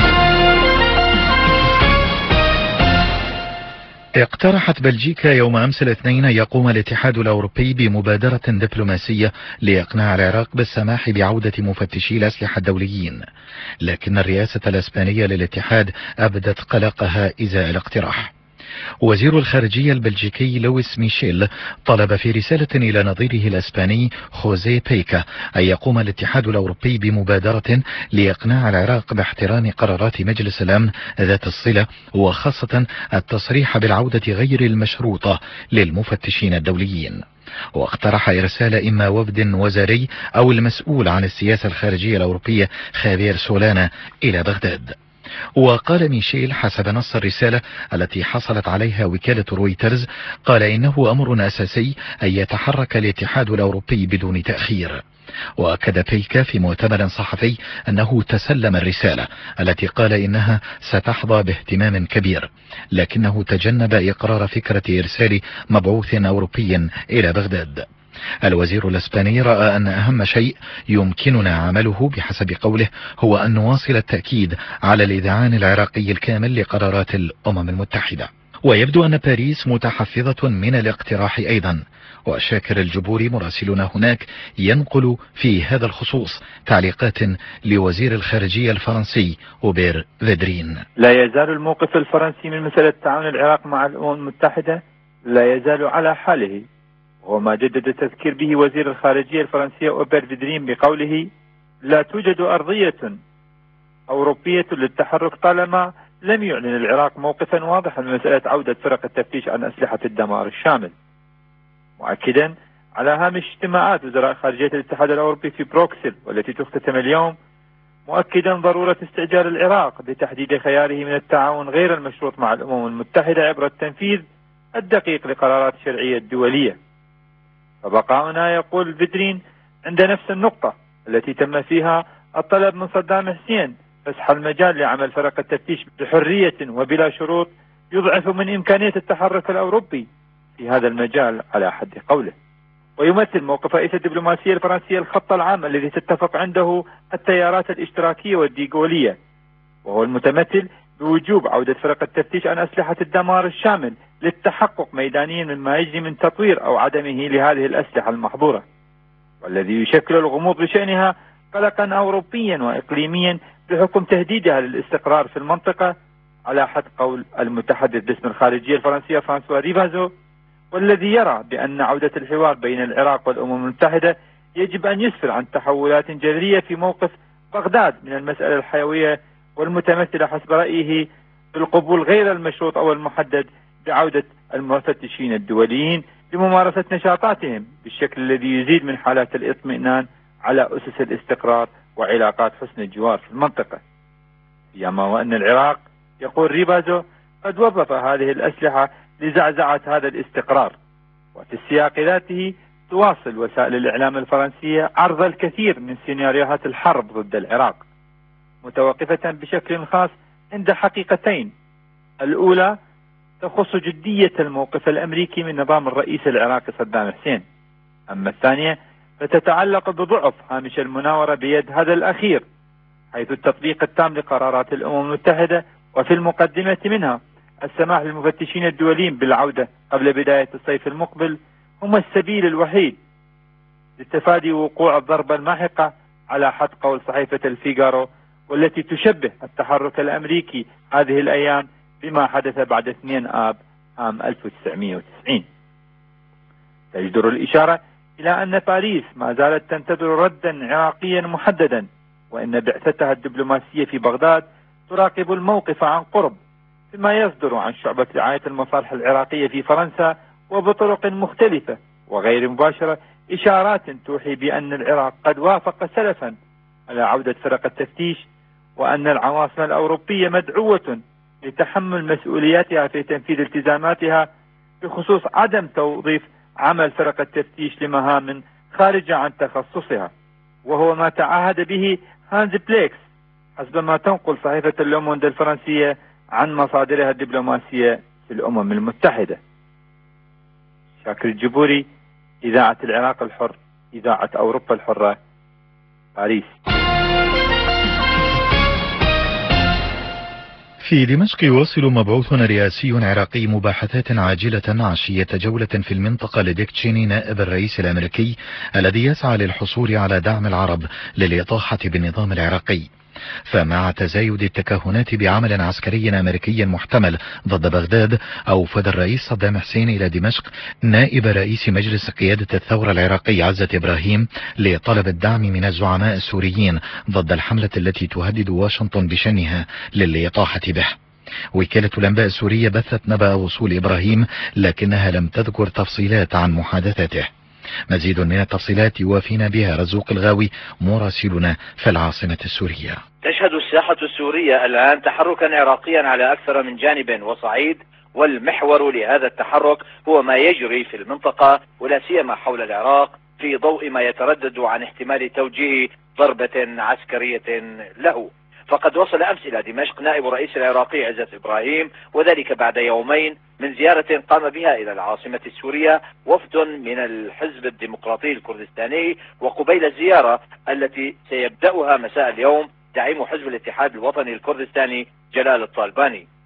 اقترحت بلجيكا يوم أمس الاثنين يقوم الاتحاد الأوروبي بمبادرة دبلوماسية لإقناع العراق بالسماح بعودة مفتشي الأسلحة الدوليين، لكن الرئاسة الإسبانية للاتحاد أبدت قلقها إزاء الاقتراح. وزير الخارجية البلجيكي لويس ميشيل طلب في رسالة إلى نظيره الأسباني خوزيه بيكا أن يقوم الاتحاد الأوروبي بمبادرة لإقناع العراق باحترام قرارات مجلس الأمن ذات الصلة، وخاصة التصريح بالعودة غير المشروطة للمفتشين الدوليين. واقترح إرسال إما وفد وزاري أو المسؤول عن السياسة الخارجية الأوروبية خافير سولانا إلى بغداد. وقال ميشيل حسب نص الرسالة التي حصلت عليها وكالة رويترز، قال إنه أمر أساسي أن يتحرك الاتحاد الأوروبي بدون تأخير. وأكد بيكا في مؤتمر صحفي أنه تسلم الرسالة التي قال إنها ستحظى باهتمام كبير، لكنه تجنب إقرار فكرة إرسال مبعوث أوروبي إلى بغداد. الوزير الاسباني رأى أن أهم شيء يمكننا عمله بحسب قوله هو أن نواصل التأكيد على الإذعان العراقي الكامل لقرارات الأمم المتحدة. ويبدو أن باريس متحفظة من الاقتراح أيضا. وشاكر الجبوري مراسلنا هناك ينقل في هذا الخصوص تعليقات لوزير الخارجية الفرنسي أوبير فيدرين. لا يزال الموقف الفرنسي من مسألة تعاون العراق مع الأمم المتحدة لا يزال على حاله، وما جدد التذكير به وزير الخارجية الفرنسية أوبير فيدرين بقوله: لا توجد أرضية أوروبية للتحرك طالما لم يعلن العراق موقفا واضحا من مسألة عودة فرق التفتيش عن أسلحة الدمار الشامل، مؤكدا على هامش اجتماعات وزراء خارجية الاتحاد الأوروبي في بروكسل والتي تختتم اليوم، مؤكدا ضرورة استعجال العراق بتحديد خياره من التعاون غير المشروط مع الأمم المتحدة عبر التنفيذ الدقيق لقرارات الشرعية الدولية. فبقاؤنا، يقول فيدرين، عند نفس النقطة التي تم فيها الطلب من صدام حسين فسح المجال لعمل فرق التفتيش بحرية وبلا شروط يضعف من إمكانية التحرك الأوروبي في هذا المجال على حد قوله. ويمثل موقف رئيس الدبلوماسية الفرنسية الخط العام الذي تتفق عنده التيارات الاشتراكية والديغولية، وهو المتمثل بوجوب عودة فرق التفتيش عن أسلحة الدمار الشامل للتحقق ميدانيا مما يجري من تطوير أو عدمه لهذه الأسلحة المحظورة، والذي يشكل الغموض بشأنها قلقا أوروبيا وإقليميا بحكم تهديدها للاستقرار في المنطقة على حد قول المتحدث باسم الخارجية الفرنسية فرانسوا ريفازو، والذي يرى بأن عودة الحوار بين العراق والأمم المتحدة يجب أن يسفر عن تحولات جذرية في موقف بغداد من المسألة الحيوية، والمتمثلة حسب رأيه بالقبول غير المشروط أو المحدد بعودة المفتشين الدوليين لممارسة نشاطاتهم بالشكل الذي يزيد من حالات الاطمئنان على أسس الاستقرار وعلاقات حسن الجوار في المنطقة. فيما وأن العراق، يقول ريبازو، قد وظف هذه الأسلحة لزعزعة هذا الاستقرار. وفي السياق ذاته تواصل وسائل الإعلام الفرنسية عرض الكثير من سيناريوهات الحرب ضد العراق، متوقفة بشكل خاص عند حقيقتين: الأولى تخص جدية الموقف الأمريكي من نظام الرئيس العراقي صدام حسين، أما الثانية فتتعلق بضعف هامش المناورة بيد هذا الأخير، حيث التطبيق التام لقرارات الأمم المتحدة، وفي المقدمة منها السماح للمفتشين الدوليين بالعودة قبل بداية الصيف المقبل، هما السبيل الوحيد لتفادي وقوع الضربة الماحقة على حد قول صحيفة الفيغارو، والتي تشبه التحرك الأمريكي هذه الأيام بما حدث بعد 2 آب عام 1990. تجدر الإشارة إلى أن باريس ما زالت تنتظر ردا عراقيا محددا، وأن بعثتها الدبلوماسية في بغداد تراقب الموقف عن قرب، فيما يصدر عن شعبة رعاية المصالح العراقية في فرنسا وبطرق مختلفة وغير مباشرة إشارات توحي بأن العراق قد وافق سلفا على عودة فرق التفتيش، وأن العواصم الأوروبية مدعوة لتحمل مسؤولياتها في تنفيذ التزاماتها بخصوص عدم توظيف عمل فرق التفتيش لمهام خارجة عن تخصصها، وهو ما تعهد به هانز بليكس حسب ما تنقل صحيفة اللوموند الفرنسية عن مصادرها الدبلوماسية في الأمم المتحدة. شاكر الجبوري، إذاعة العراق الحر، إذاعة أوروبا الحرة، باريس. في دمشق يواصل مبعوث رئاسي عراقي مباحثات عاجلة عشية جولة في المنطقة لديك تشيني نائب الرئيس الأمريكي الذي يسعى للحصول على دعم العرب للإطاحة بالنظام العراقي. فمع تزايد التكهنات بعمل عسكري أمريكي محتمل ضد بغداد، أوفد الرئيس صدام حسين إلى دمشق نائب رئيس مجلس قيادة الثورة العراقي عزة إبراهيم لطلب الدعم من الزعماء السوريين ضد الحملة التي تهدد واشنطن بشنها للإطاحة به. وكالة الأنباء السورية بثت نبأ وصول إبراهيم، لكنها لم تذكر تفصيلات عن محادثاته. مزيد من التفصيلات يوافينا بها رزوق الغاوي مراسلنا في العاصمة السورية. تشهد الساحة السورية الآن تحركا عراقيا على أكثر من جانب وصعيد، والمحور لهذا التحرك هو ما يجري في المنطقة ولا سيما حول العراق، في ضوء ما يتردد عن احتمال توجيه ضربة عسكرية له. فقد وصل أمس إلى دمشق نائب الرئيس العراقي عزة إبراهيم، وذلك بعد يومين من زيارة قام بها إلى العاصمة السورية وفد من الحزب الديمقراطي الكردستاني، وقبيل الزيارة التي سيبدأها مساء اليوم داعم حزب الاتحاد الوطني الكردستاني جلال الطالباني.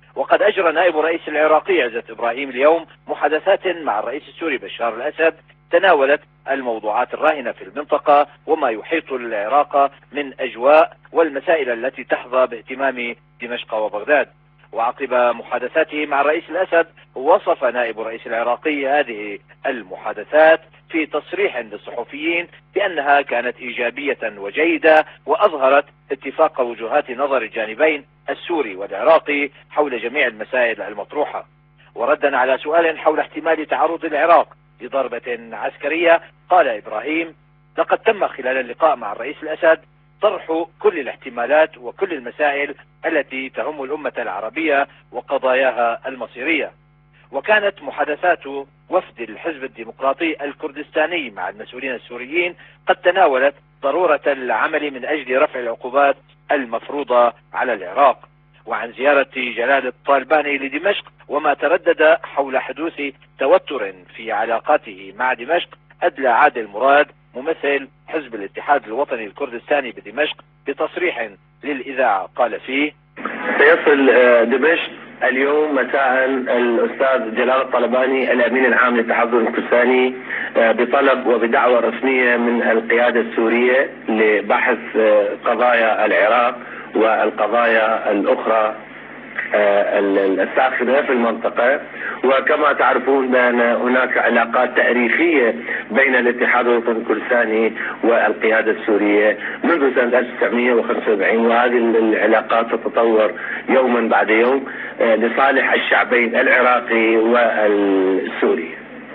وقد أجرى نائب الرئيس العراقي عزت إبراهيم اليوم محادثات مع الرئيس السوري بشار الأسد تناولت الموضوعات الراهنة في المنطقة وما يحيط العراق من أجواء والمسائل التي تحظى باهتمام دمشق وبغداد. وعقب محادثاته مع الرئيس الأسد وصف نائب الرئيس العراقي هذه المحادثات في تصريح للصحفيين بأنها كانت إيجابية وجيدة وأظهرت اتفاق وجهات نظر الجانبين السوري والعراقي حول جميع المسائل المطروحة. وردا على سؤال حول احتمال تعرض العراق لضربة عسكرية قال إبراهيم: لقد تم خلال اللقاء مع الرئيس الأسد طرح كل الاحتمالات وكل المسائل التي تهم الأمة العربية وقضاياها المصيرية. وكانت محادثات وفد الحزب الديمقراطي الكردستاني مع المسؤولين السوريين قد تناولت ضرورة العمل من أجل رفع العقوبات المفروضة على العراق، وعن زيارة جلال الطالباني لدمشق وما تردد حول حدوث توتر في علاقاته مع دمشق. أدلى عادل مراد ممثل حزب الاتحاد الوطني الكردستاني بدمشق بتصريح للإذاعة قال فيه: سيصل دمشق اليوم مساء الأستاذ جلال الطلباني الأمين العام للاتحاد الكردستاني بطلب وبدعوة رسمية من القيادة السورية لبحث قضايا العراق والقضايا الأخرى الساخنة في المنطقة. وكما تعرفون بأن هناك علاقات تاريخية بين الاتحاد الوطني الكردستاني والقيادة السورية منذ سنة 1945، وهذه العلاقات تتطور يوما بعد يوم لصالح الشعبين العراقي والسوري.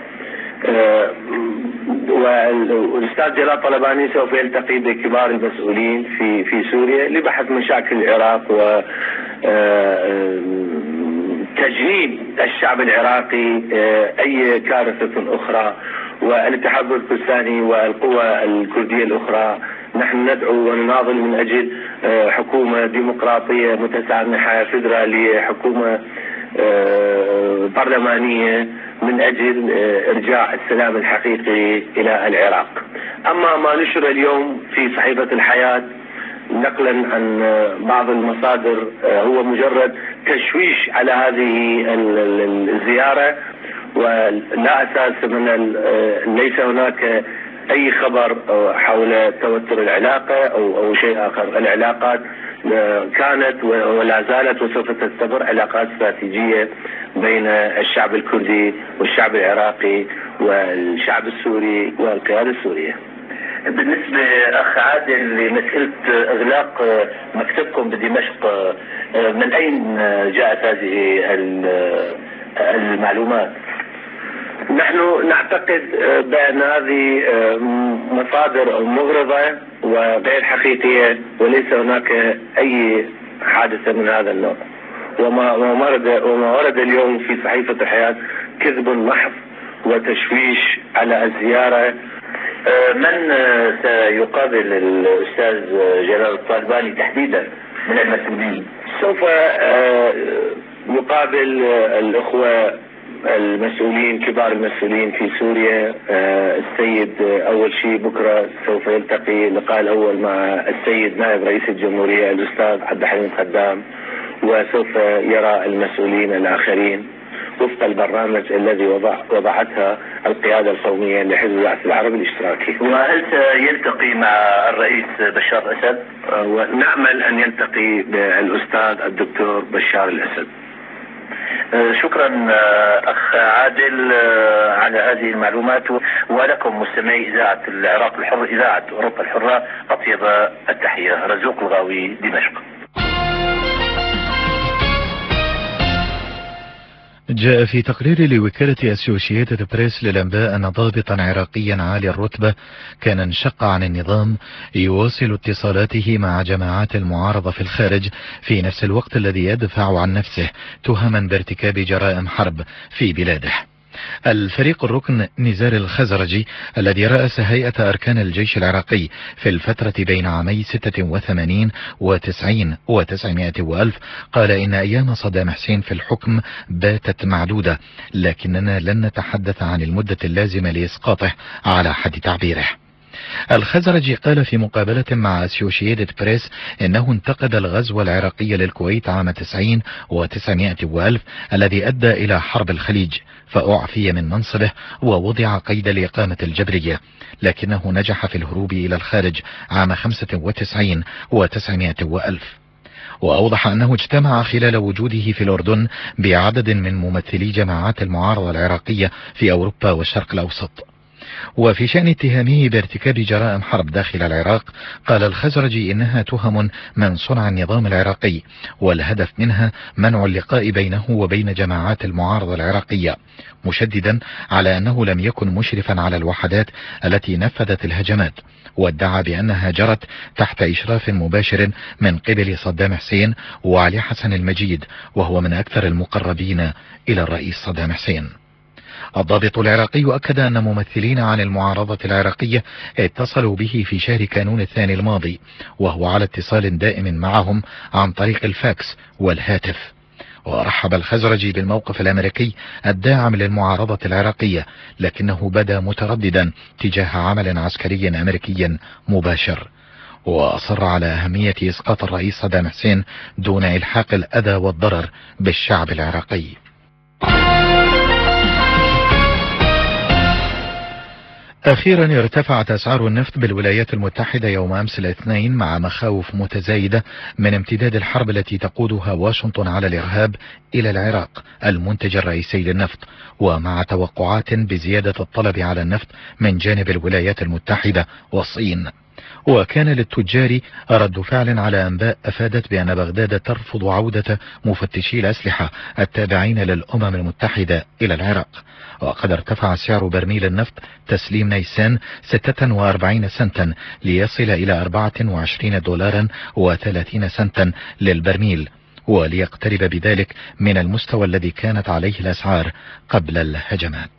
والأستاذ جلال طلباني سوف يلتقي بكبار المسؤولين في سوريا لبحث مشاكل العراق و تجنيب الشعب العراقي أي كارثة أخرى. والاتحاد الكردستاني والقوى الكردية الأخرى نحن ندعو ونناضل من أجل حكومة ديمقراطية متسامحة فيدرالية، حكومة برلمانية من أجل إرجاع السلام الحقيقي إلى العراق. أما ما نشر اليوم في صحيفة الحياة نقلا عن بعض المصادر هو مجرد تشويش على هذه الزيارة ولا أساس من ليس هناك أي خبر حول توتر العلاقة أو شيء آخر. العلاقات كانت ولا زالت وسوف تستمر علاقات استراتيجية بين الشعب الكردي والشعب العراقي والشعب السوري والقيادة السورية. بالنسبة أخ عادل لمسألة إغلاق مكتبكم بدمشق، من أين جاءت هذه المعلومات؟ نحن نعتقد بأن هذه مصادر مغرضة وغير حقيقية وليس هناك أي حادثة من هذا النوع. وما ورد اليوم في صحيفة الحياة كذب محض وتشويش على الزيارة. من سيقابل الأستاذ جلال الطالباني تحديدا من المسؤولين؟ سوف يقابل الأخوة المسؤولين كبار المسؤولين في سوريا. السيد أول شيء بكرة سوف يلتقي اللقاء الأول مع السيد نائب رئيس الجمهورية الأستاذ عبد الحليم خدام، وسوف يرى المسؤولين الآخرين وفق البرنامج الذي وضعتها القيادة القومية لحزب البعث العربي الاشتراكي. وهل سيلتقي مع الرئيس بشار الأسد؟ ونأمل أن يلتقي بالأستاذ الدكتور بشار الأسد. شكرا أخ عادل على هذه المعلومات، ولكم مستمعي إذاعة العراق الحر إذاعة أوروبا الحرة أطيب التحية. رزوق الغاوي، دمشق. جاء في تقرير لوكالة أسوشيتد بريس للأنباء أن ضابطا عراقيا عالي الرتبة كان انشق عن النظام يواصل اتصالاته مع جماعات المعارضة في الخارج في نفس الوقت الذي يدفع عن نفسه تهما بارتكاب جرائم حرب في بلاده. الفريق الركن نزار الخزرجي الذي رأس هيئة أركان الجيش العراقي في الفترة بين عامي 86 و90 و900 وألف قال إن أيام صدام حسين في الحكم باتت معدودة، لكننا لن نتحدث عن المدة اللازمة لإسقاطه على حد تعبيره. الخزرجي قال في مقابلة مع أسوشيتد بريس إنه انتقد الغزو العراقي للكويت عام 90 و900 وألف الذي أدى إلى حرب الخليج، فأعفي من منصبه ووضع قيد الإقامة الجبرية، لكنه نجح في الهروب إلى الخارج عام 95 و900 وألف. وأوضح أنه اجتمع خلال وجوده في الأردن بعدد من ممثلي جماعات المعارضة العراقية في أوروبا والشرق الأوسط. وفي شأن اتهامه بارتكاب جرائم حرب داخل العراق، قال الخزرجي إنها تهم من صنع النظام العراقي، والهدف منها منع اللقاء بينه وبين جماعات المعارضة العراقية، مشددا على أنه لم يكن مشرفا على الوحدات التي نفذت الهجمات، وادعى بأنها جرت تحت إشراف مباشر من قبل صدام حسين وعلي حسن المجيد، وهو من أكثر المقربين إلى الرئيس صدام حسين. الضابط العراقي أكد أن ممثلين عن المعارضة العراقية اتصلوا به في شهر كانون الثاني الماضي، وهو على اتصال دائم معهم عن طريق الفاكس والهاتف. ورحب الخزرجي بالموقف الأمريكي الداعم للمعارضة العراقية، لكنه بدا مترددا تجاه عمل عسكري أمريكي مباشر، وأصر على أهمية إسقاط الرئيس صدام حسين دون إلحاق الأذى والضرر بالشعب العراقي. أخيرا ارتفعت أسعار النفط بالولايات المتحدة يوم أمس الاثنين مع مخاوف متزايدة من امتداد الحرب التي تقودها واشنطن على الإرهاب إلى العراق المنتج الرئيسي للنفط، ومع توقعات بزيادة الطلب على النفط من جانب الولايات المتحدة والصين. وكان للتجار رد فعل على أنباء أفادت بأن بغداد ترفض عودة مفتشي الأسلحة التابعين للأمم المتحدة إلى العراق. وقد ارتفع سعر برميل النفط تسليم نيسان 46 سنتا ليصل إلى 24 دولارا و30 سنتا للبرميل، وليقترب بذلك من المستوى الذي كانت عليه الأسعار قبل الهجمات.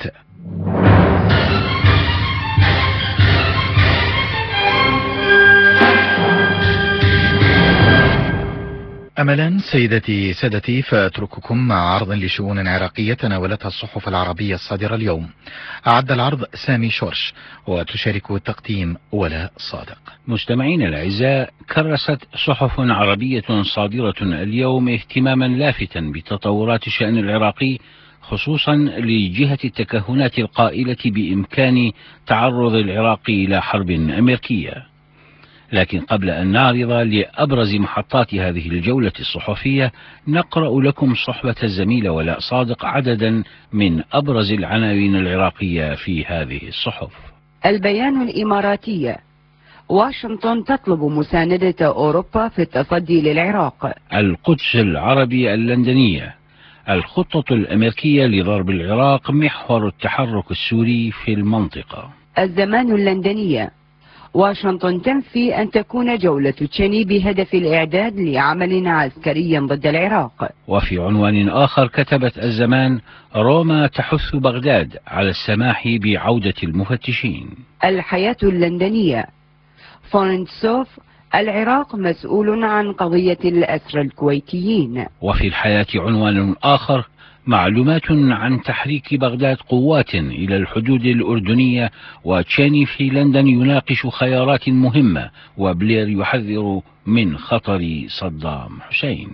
أملا سيدتي سادتي، فأترككم مع عرض لشؤون عراقية تناولتها الصحف العربية الصادرة اليوم. أعد العرض سامي شورش، وتشارك التقديم ولاء صادق. مستمعين الأعزاء، كرست صحف عربية صادرة اليوم اهتماما لافتا بتطورات الشأن العراقي، خصوصا لجهة التكهنات القائلة بإمكان تعرض العراق إلى حرب أمريكية. لكن قبل أن نعرض لأبرز محطات هذه الجولة الصحفية، نقرأ لكم صحبة الزميلة ولاء صادق عددا من أبرز العناوين العراقية في هذه الصحف. البيان الإماراتي: واشنطن تطلب مساندة أوروبا في التصدي للعراق. القدس العربي اللندنية: الخطة الأمريكية لضرب العراق محور التحرك السوري في المنطقة. الزمان اللندنية: واشنطن تنفي أن تكون جولة تشيني بهدف الإعداد لعمل عسكري ضد العراق. وفي عنوان آخر كتبت الزمان: روما تحث بغداد على السماح بعودة المفتشين. الحياة اللندنية: فورنسوف: العراق مسؤول عن قضية الأسرى الكويتيين. وفي الحياة عنوان آخر: معلومات عن تحريك بغداد قوات إلى الحدود الأردنية، وتشيني في لندن يناقش خيارات مهمة، وبلير يحذر من خطر صدام حسين.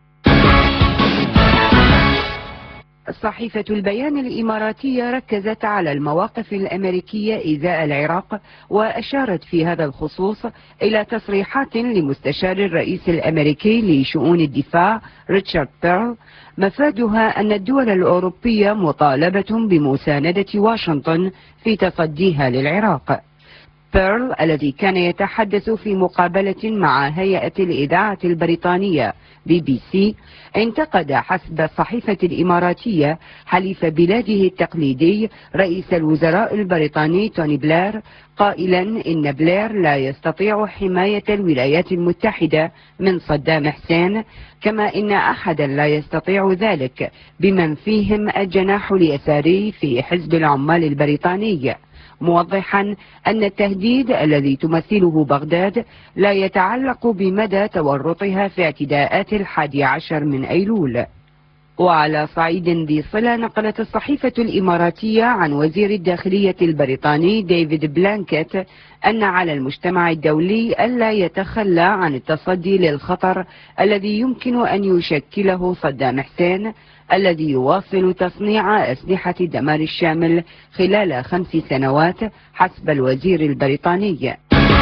صحيفة البيان الإماراتية ركزت على المواقف الأمريكية إزاء العراق، وأشارت في هذا الخصوص إلى تصريحات لمستشار الرئيس الأمريكي لشؤون الدفاع ريتشارد بيرل، مفادها أن الدول الأوروبية مطالبة بمساندة واشنطن في تصديها للعراق. بيرل الذي كان يتحدث في مقابلة مع هيئة الإذاعة البريطانية BBC انتقد حسب الصحيفة الإماراتية حليف بلاده التقليدي رئيس الوزراء البريطاني توني بلير، قائلا إن بلير لا يستطيع حماية الولايات المتحدة من صدام حسين، كما إن أحدا لا يستطيع ذلك بمن فيهم الجناح اليساري في حزب العمال البريطاني، موضحا أن التهديد الذي تمثله بغداد لا يتعلق بمدى تورطها في اعتداءات 11 من أيلول. وعلى صعيد ذي صلة، نقلت الصحيفة الإماراتية عن وزير الداخلية البريطاني ديفيد بلانكيت أن على المجتمع الدولي ألا يتخلى عن التصدي للخطر الذي يمكن أن يشكله صدام حسين، الذي يواصل تصنيع أسلحة الدمار الشامل خلال 5 سنوات حسب الوزير البريطاني.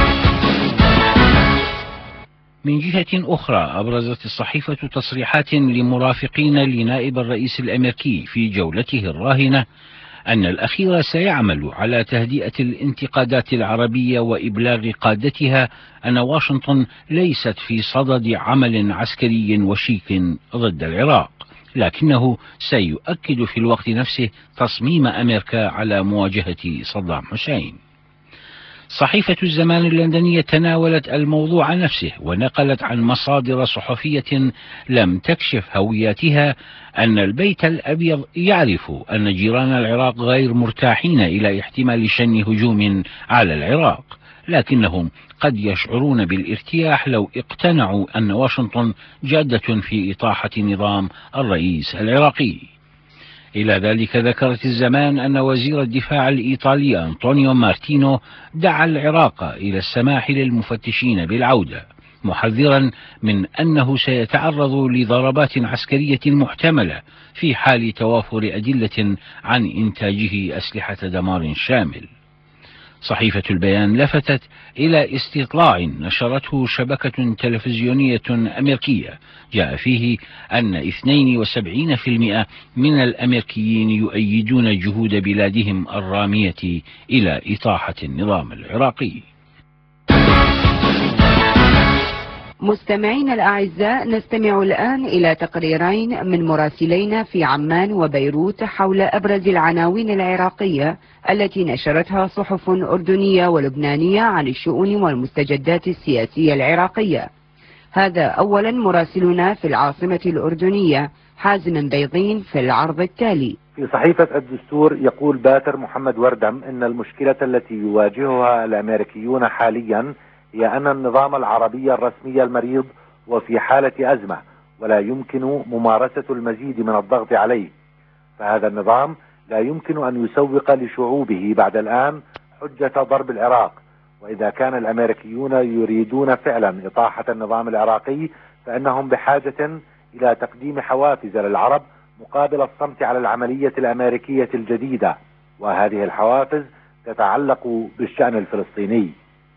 من جهة أخرى، أبرزت الصحيفة تصريحات لمرافقين لنائب الرئيس الأمريكي في جولته الراهنة أن الأخير سيعمل على تهدئة الانتقادات العربية وإبلاغ قادتها أن واشنطن ليست في صدد عمل عسكري وشيك ضد العراق، لكنه سيؤكد في الوقت نفسه تصميم أمريكا على مواجهة صدام حسين. صحيفة الزمان اللندنية تناولت الموضوع نفسه ونقلت عن مصادر صحفية لم تكشف هوياتها أن البيت الأبيض يعرف أن جيران العراق غير مرتاحين إلى احتمال شن هجوم على العراق، لكنهم قد يشعرون بالارتياح لو اقتنعوا أن واشنطن جادة في إطاحة نظام الرئيس العراقي. إلى ذلك ذكرت الزمان أن وزير الدفاع الإيطالي أنطونيو مارتينو دعا العراق إلى السماح للمفتشين بالعودة، محذرا من أنه سيتعرض لضربات عسكرية محتملة في حال توافر أدلة عن إنتاجه أسلحة دمار شامل. صحيفة البيان لفتت إلى استطلاع نشرته شبكة تلفزيونية أمريكية جاء فيه أن 72% من الأمريكيين يؤيدون جهود بلادهم الرامية إلى إطاحة النظام العراقي. مستمعين الأعزاء، نستمع الآن إلى تقريرين من مراسلين في عمان وبيروت حول أبرز العناوين العراقية التي نشرتها صحف أردنية ولبنانية عن الشؤون والمستجدات السياسية العراقية. هذا أولا مراسلنا في العاصمة الأردنية حازم بيضين في العرض التالي. في صحيفة الدستور يقول باتر محمد وردم إن المشكلة التي يواجهها الأمريكيون حاليا هي أن النظام العربي الرسمي المريض وفي حالة أزمة ولا يمكن ممارسة المزيد من الضغط عليه، فهذا النظام لا يمكن أن يسوق لشعوبه بعد الآن حجة ضرب العراق، وإذا كان الأمريكيون يريدون فعلا إطاحة النظام العراقي فإنهم بحاجة إلى تقديم حوافز للعرب مقابل الصمت على العملية الأمريكية الجديدة، وهذه الحوافز تتعلق بالشأن الفلسطيني.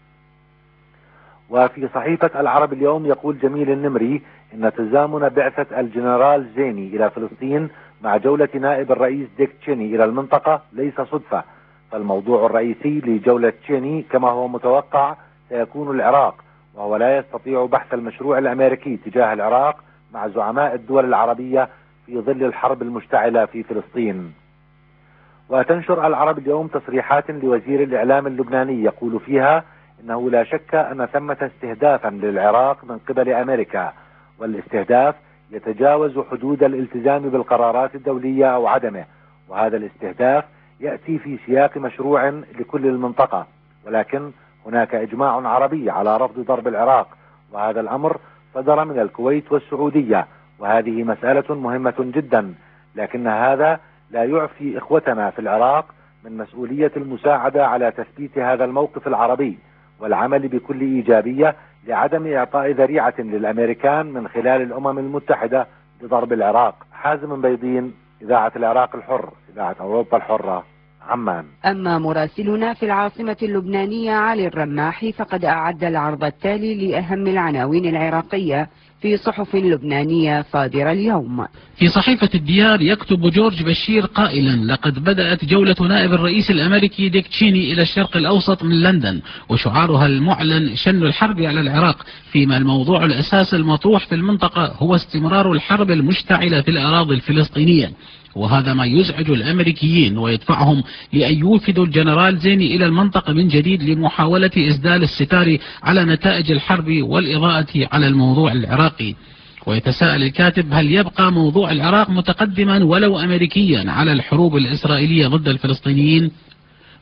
وفي صحيفة العرب اليوم يقول جميل النمري إن تزامن بعثة الجنرال زيني إلى فلسطين مع جولة نائب الرئيس ديك تشيني إلى المنطقة ليس صدفة، فالموضوع الرئيسي لجولة تشيني كما هو متوقع سيكون العراق، وهو لا يستطيع بحث المشروع الأمريكي تجاه العراق مع زعماء الدول العربية في ظل الحرب المشتعلة في فلسطين. وتنشر العرب اليوم تصريحات لوزير الإعلام اللبناني يقول فيها إنه لا شك أن ثمة استهدافا للعراق من قبل أمريكا، والاستهداف يتجاوز حدود الالتزام بالقرارات الدولية أو عدمه، وهذا الاستهداف يأتي في سياق مشروع لكل المنطقة، ولكن هناك إجماع عربي على رفض ضرب العراق، وهذا الأمر صدر من الكويت والسعودية، وهذه مسألة مهمة جدا، لكن هذا لا يعفي إخوتنا في العراق من مسؤولية المساعدة على تثبيت هذا الموقف العربي والعمل بكل إيجابية لعدم إعطاء ذريعة للأمريكان من خلال الأمم المتحدة لضرب العراق. حازم بيضين، إذاعة العراق الحر، إذاعة أوروبا الحرة، عمان. أما مراسلنا في العاصمة اللبنانية علي الرماحي فقد أعد العرض التالي لأهم العناوين العراقية في صحف لبنانية صادرة اليوم. في صحيفة الديار يكتب جورج بشير قائلا: لقد بدأت جولة نائب الرئيس الأمريكي ديك تشيني إلى الشرق الأوسط من لندن، وشعارها المعلن شن الحرب على العراق، فيما الموضوع الأساس المطروح في المنطقة هو استمرار الحرب المشتعلة في الأراضي الفلسطينية، وهذا ما يزعج الأمريكيين ويدفعهم لأن يوفدوا الجنرال زيني إلى المنطقة من جديد لمحاولة إسدال الستار على نتائج الحرب والإضاءة على الموضوع العراقي. ويتساءل الكاتب: هل يبقى موضوع العراق متقدما ولو أمريكيا على الحروب الإسرائيلية ضد الفلسطينيين؟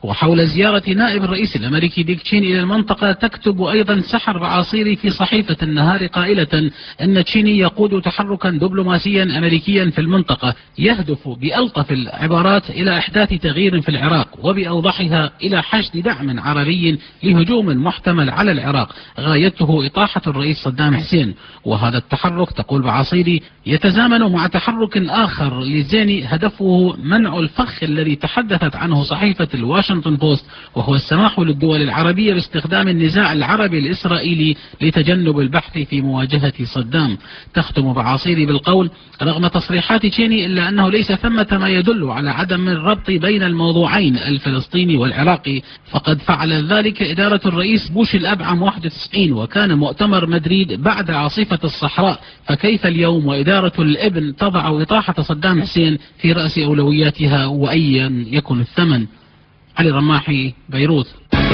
وحول زيارة نائب الرئيس الأمريكي ديك تشيني إلى المنطقة تكتب أيضا سحر بعاصيري في صحيفة النهار قائلة أن تشيني يقود تحركا دبلوماسيا أمريكيا في المنطقة يهدف بألطف العبارات إلى إحداث تغيير في العراق، وبأوضحها إلى حشد دعم عربي لهجوم محتمل على العراق غايته إطاحة الرئيس صدام حسين. وهذا التحرك تقول بعاصيري يتزامن مع تحرك آخر لزيني هدفه منع الفخ الذي تحدثت عنه صحيفة الواشنطن بوست، وهو السماح للدول العربية باستخدام النزاع العربي الإسرائيلي لتجنب البحث في مواجهة صدام. تختم بعاصيري بالقول: رغم تصريحات تشيني إلا أنه ليس ثمة ما يدل على عدم الربط بين الموضوعين الفلسطيني والعراقي، فقد فعل ذلك إدارة الرئيس بوش الأب عام 91 وكان مؤتمر مدريد بعد عاصفة الصحراء، فكيف اليوم وإدارة الابن تضع إطاحة صدام حسين في رأس أولوياتها وأيا يكن الثمن؟ علي رماحي، بيروت.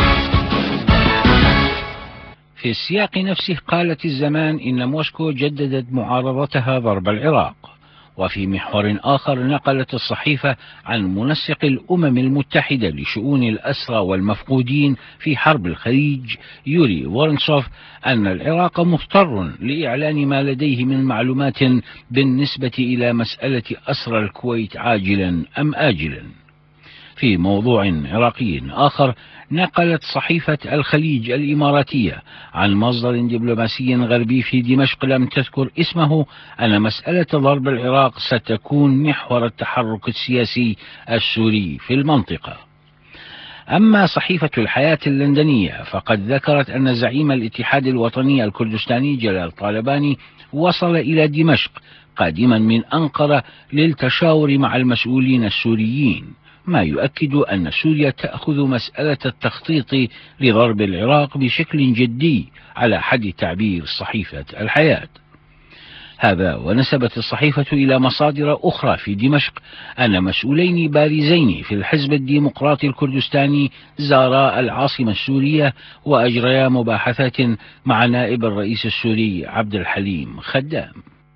في السياق نفسه قالت الزمان إن موسكو جددت معارضتها ضرب العراق. وفي محور آخر نقلت الصحيفة عن منسق الأمم المتحدة لشؤون الأسرى والمفقودين في حرب الخليج يوري وورنسوف أن العراق مضطر لإعلان ما لديه من معلومات بالنسبة إلى مسألة أسرى الكويت عاجلا أم آجلا. في موضوع عراقي آخر نقلت صحيفة الخليج الإماراتية عن مصدر دبلوماسي غربي في دمشق لم تذكر اسمه أن مسألة ضرب العراق ستكون محور التحرك السياسي السوري في المنطقة. أما صحيفة الحياة اللندنية فقد ذكرت أن زعيم الاتحاد الوطني الكردستاني جلال طالباني وصل إلى دمشق قادما من أنقرة للتشاور مع المسؤولين السوريين، ما يؤكد أن سوريا تأخذ مسألة التخطيط لضرب العراق بشكل جدي على حد تعبير صحيفة الحياة. هذا ونسبت الصحيفة إلى مصادر أخرى في دمشق أن مسؤولين بارزين في الحزب الديمقراطي الكردستاني زارا العاصمة السورية وأجريا مباحثات مع نائب الرئيس السوري عبد الحليم خدام.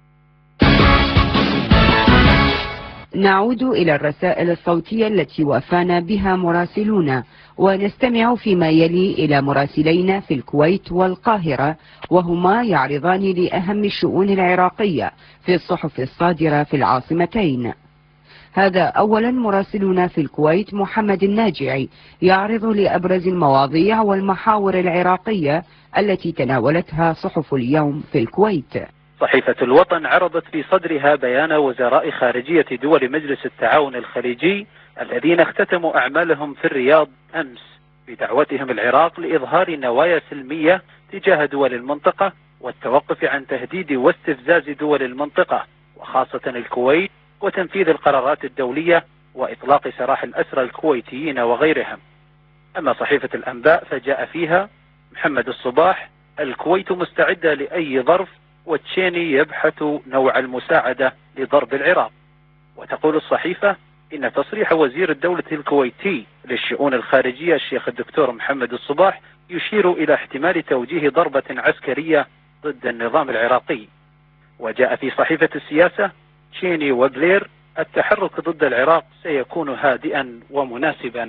نعود إلى الرسائل الصوتية التي وافانا بها مراسلون، ونستمع فيما يلي إلى مراسلين في الكويت والقاهرة، وهما يعرضان لأهم الشؤون العراقية في الصحف الصادرة في العاصمتين. هذا أولا مراسلنا في الكويت محمد الناجعي يعرض لأبرز المواضيع والمحاور العراقية التي تناولتها صحف اليوم في الكويت. صحيفة الوطن عرضت في صدرها بيان وزراء خارجية دول مجلس التعاون الخليجي الذين اختتموا أعمالهم في الرياض أمس بدعوتهم العراق لإظهار نوايا سلمية تجاه دول المنطقة والتوقف عن تهديد واستفزاز دول المنطقة وخاصة الكويت وتنفيذ القرارات الدولية وإطلاق سراح الأسرى الكويتيين وغيرهم. أما صحيفة الأنباء فجاء فيها محمد الصباح: الكويت مستعدة لأي ظرف وتشيني يبحث نوع المساعدة لضرب العراق. وتقول الصحيفة إن تصريح وزير الدولة الكويتي للشؤون الخارجية الشيخ الدكتور محمد الصباح يشير إلى احتمال توجيه ضربة عسكرية ضد النظام العراقي. وجاء في صحيفة السياسة: تشيني وبلير: التحرك ضد العراق سيكون هادئا ومناسبا.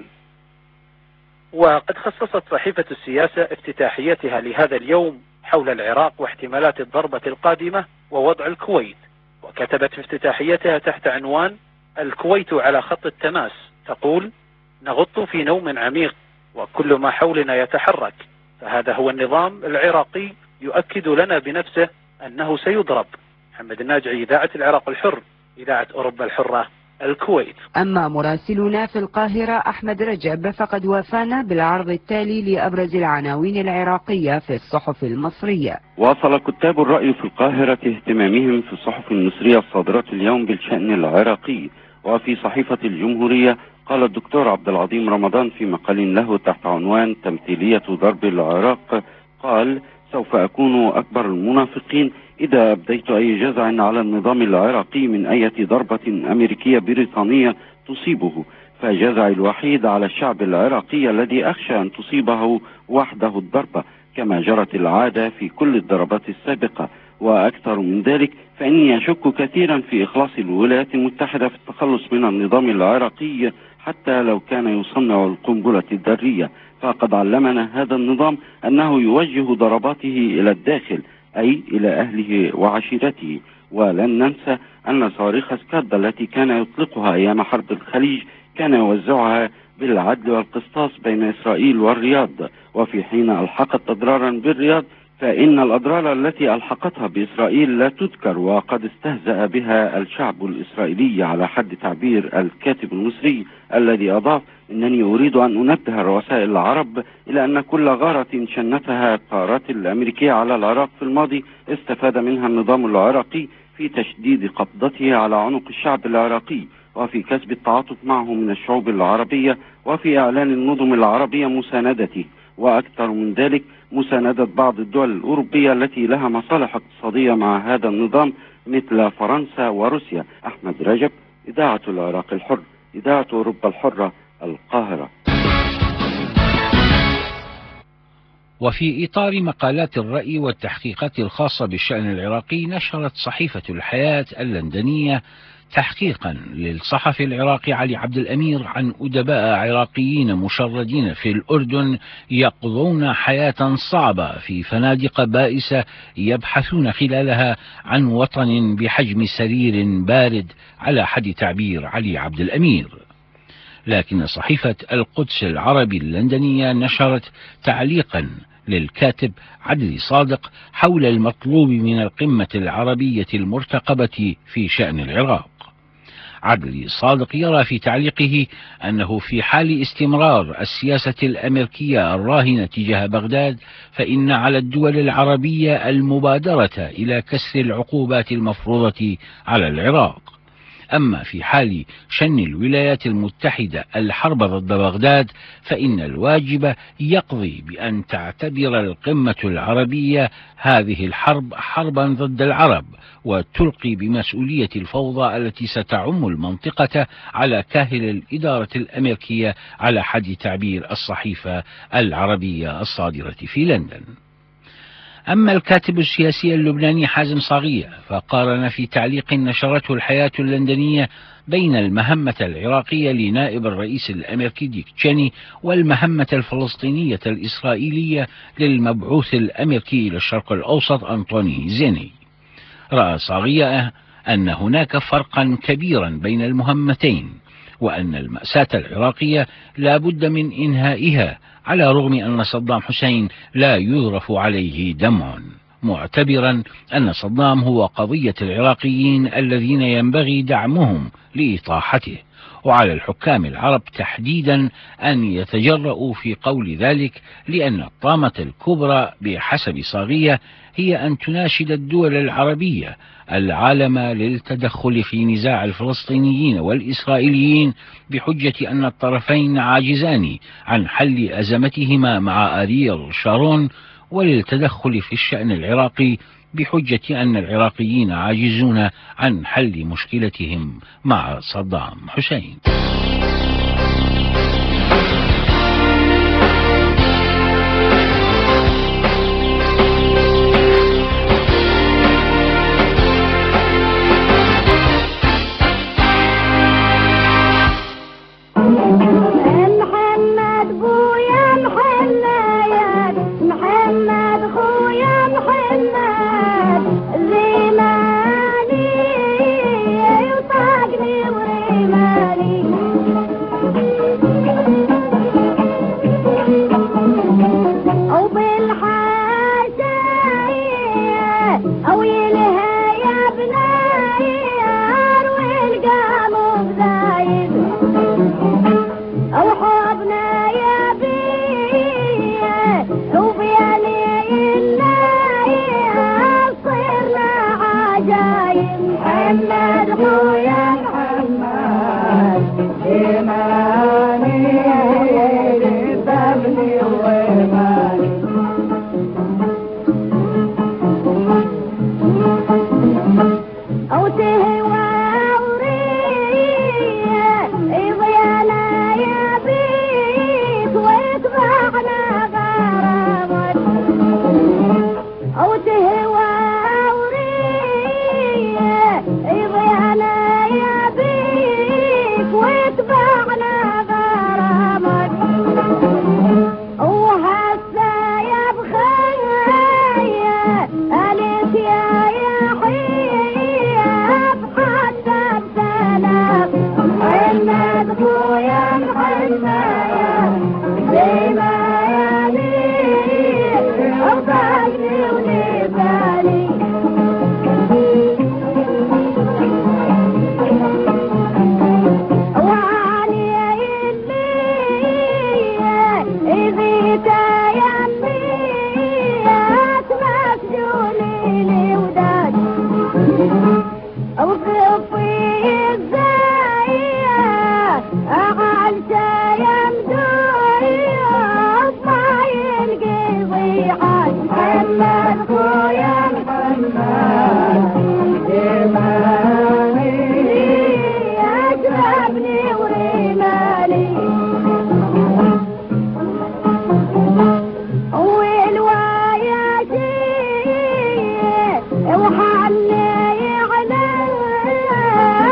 وقد خصصت صحيفة السياسة افتتاحيتها لهذا اليوم حول العراق واحتمالات الضربة القادمة ووضع الكويت، وكتبت في افتتاحيتها تحت عنوان: الكويت على خط التماس، تقول: نغط في نوم عميق وكل ما حولنا يتحرك، فهذا هو النظام العراقي يؤكد لنا بنفسه أنه سيضرب. محمد الناجعي، إذاعة العراق الحر، إذاعة أوروبا الحرة، الكويت. أما مراسلنا في القاهرة أحمد رجب فقد وافانا بالعرض التالي لأبرز العناوين العراقية في الصحف المصرية. واصل كتاب الرأي في القاهرة اهتمامهم في الصحف المصرية الصادرة اليوم بالشأن العراقي. وفي صحيفة الجمهورية قال الدكتور عبد العظيم رمضان في مقال له تحت عنوان تمثيلية ضرب العراق، قال: سوف أكون أكبر المنافقين إذا أبديت أي جزع على النظام العراقي من أي ضربة أمريكية بريطانية تصيبه، فجزعي الوحيد على الشعب العراقي الذي أخشى أن تصيبه وحده الضربة كما جرت العادة في كل الضربات السابقة. وأكثر من ذلك فإني أشك كثيرا في إخلاص الولايات المتحدة في التخلص من النظام العراقي حتى لو كان يصنع القنبلة الذرية. فقد علمنا هذا النظام أنه يوجه ضرباته إلى الداخل، أي إلى أهله وعشيرته. ولن ننسى أن صواريخ سكاد التي كان يطلقها أيام حرب الخليج كان يوزعها بالعدل والقسطاس بين إسرائيل والرياض. وفي حين ألحقت أضرارا بالرياض، فإن الأضرار التي ألحقتها بإسرائيل لا تذكر، وقد استهزأ بها الشعب الإسرائيلي على حد تعبير الكاتب المصري الذي أضاف: إنني أريد أن أنبه الرؤساء العرب إلى أن كل غارة شنتها الطائرات الأمريكية على العراق في الماضي استفاد منها النظام العراقي في تشديد قبضته على عنق الشعب العراقي، وفي كسب التعاطف معه من الشعوب العربية، وفي إعلان النظم العربية مساندته، وأكثر من ذلك مساندة بعض الدول الأوروبية التي لها مصالح اقتصادية مع هذا النظام مثل فرنسا وروسيا. أحمد رجب، إذاعة العراق الحر، إذاعة أوروبا الحرة، القاهرة. وفي إطار مقالات الرأي والتحقيقات الخاصة بالشأن العراقي، نشرت صحيفة الحياة اللندنية تحقيقا للصحفي العراقي علي عبد الأمير عن أدباء عراقيين مشردين في الأردن يقضون حياة صعبة في فنادق بائسة يبحثون خلالها عن وطن بحجم سرير بارد على حد تعبير علي عبد الأمير. لكن صحيفة القدس العربي اللندنية نشرت تعليقا للكاتب عدلي صادق حول المطلوب من القمة العربية المرتقبة في شأن العراق. عدلي صادق يرى في تعليقه أنه في حال استمرار السياسة الأمريكية الراهنة تجاه بغداد، فإن على الدول العربية المبادرة إلى كسر العقوبات المفروضة على العراق. أما في حال شن الولايات المتحدة الحرب ضد بغداد، فإن الواجب يقضي بأن تعتبر القمة العربية هذه الحرب حربا ضد العرب، وتلقي بمسؤولية الفوضى التي ستعم المنطقة على كاهل الإدارة الأمريكية على حد تعبير الصحيفة العربية الصادرة في لندن. أما الكاتب السياسي اللبناني حازم صاغية فقارن في تعليق نشرته الحياة اللندنية بين المهمة العراقية لنائب الرئيس الأمريكي ديك تشيني والمهمة الفلسطينية الإسرائيلية للمبعوث الأمريكي إلى الشرق الأوسط أنطوني زيني. رأى صاغية أن هناك فرقا كبيرا بين المهمتين، وأن المأساة العراقية لا بد من إنهائها على الرغم أن صدام حسين لا يذرف عليه دمع، معتبرا أن صدام هو قضية العراقيين الذين ينبغي دعمهم لإطاحته، وعلى الحكام العرب تحديدا أن يتجرؤوا في قول ذلك، لأن الطامة الكبرى بحسب صاغية هي أن تناشد الدول العربية العالم للتدخل في نزاع الفلسطينيين والإسرائيليين بحجة أن الطرفين عاجزان عن حل أزمتهما مع أريل شارون، وللتدخل في الشأن العراقي بحجة أن العراقيين عاجزون عن حل مشكلتهم مع صدام حسين.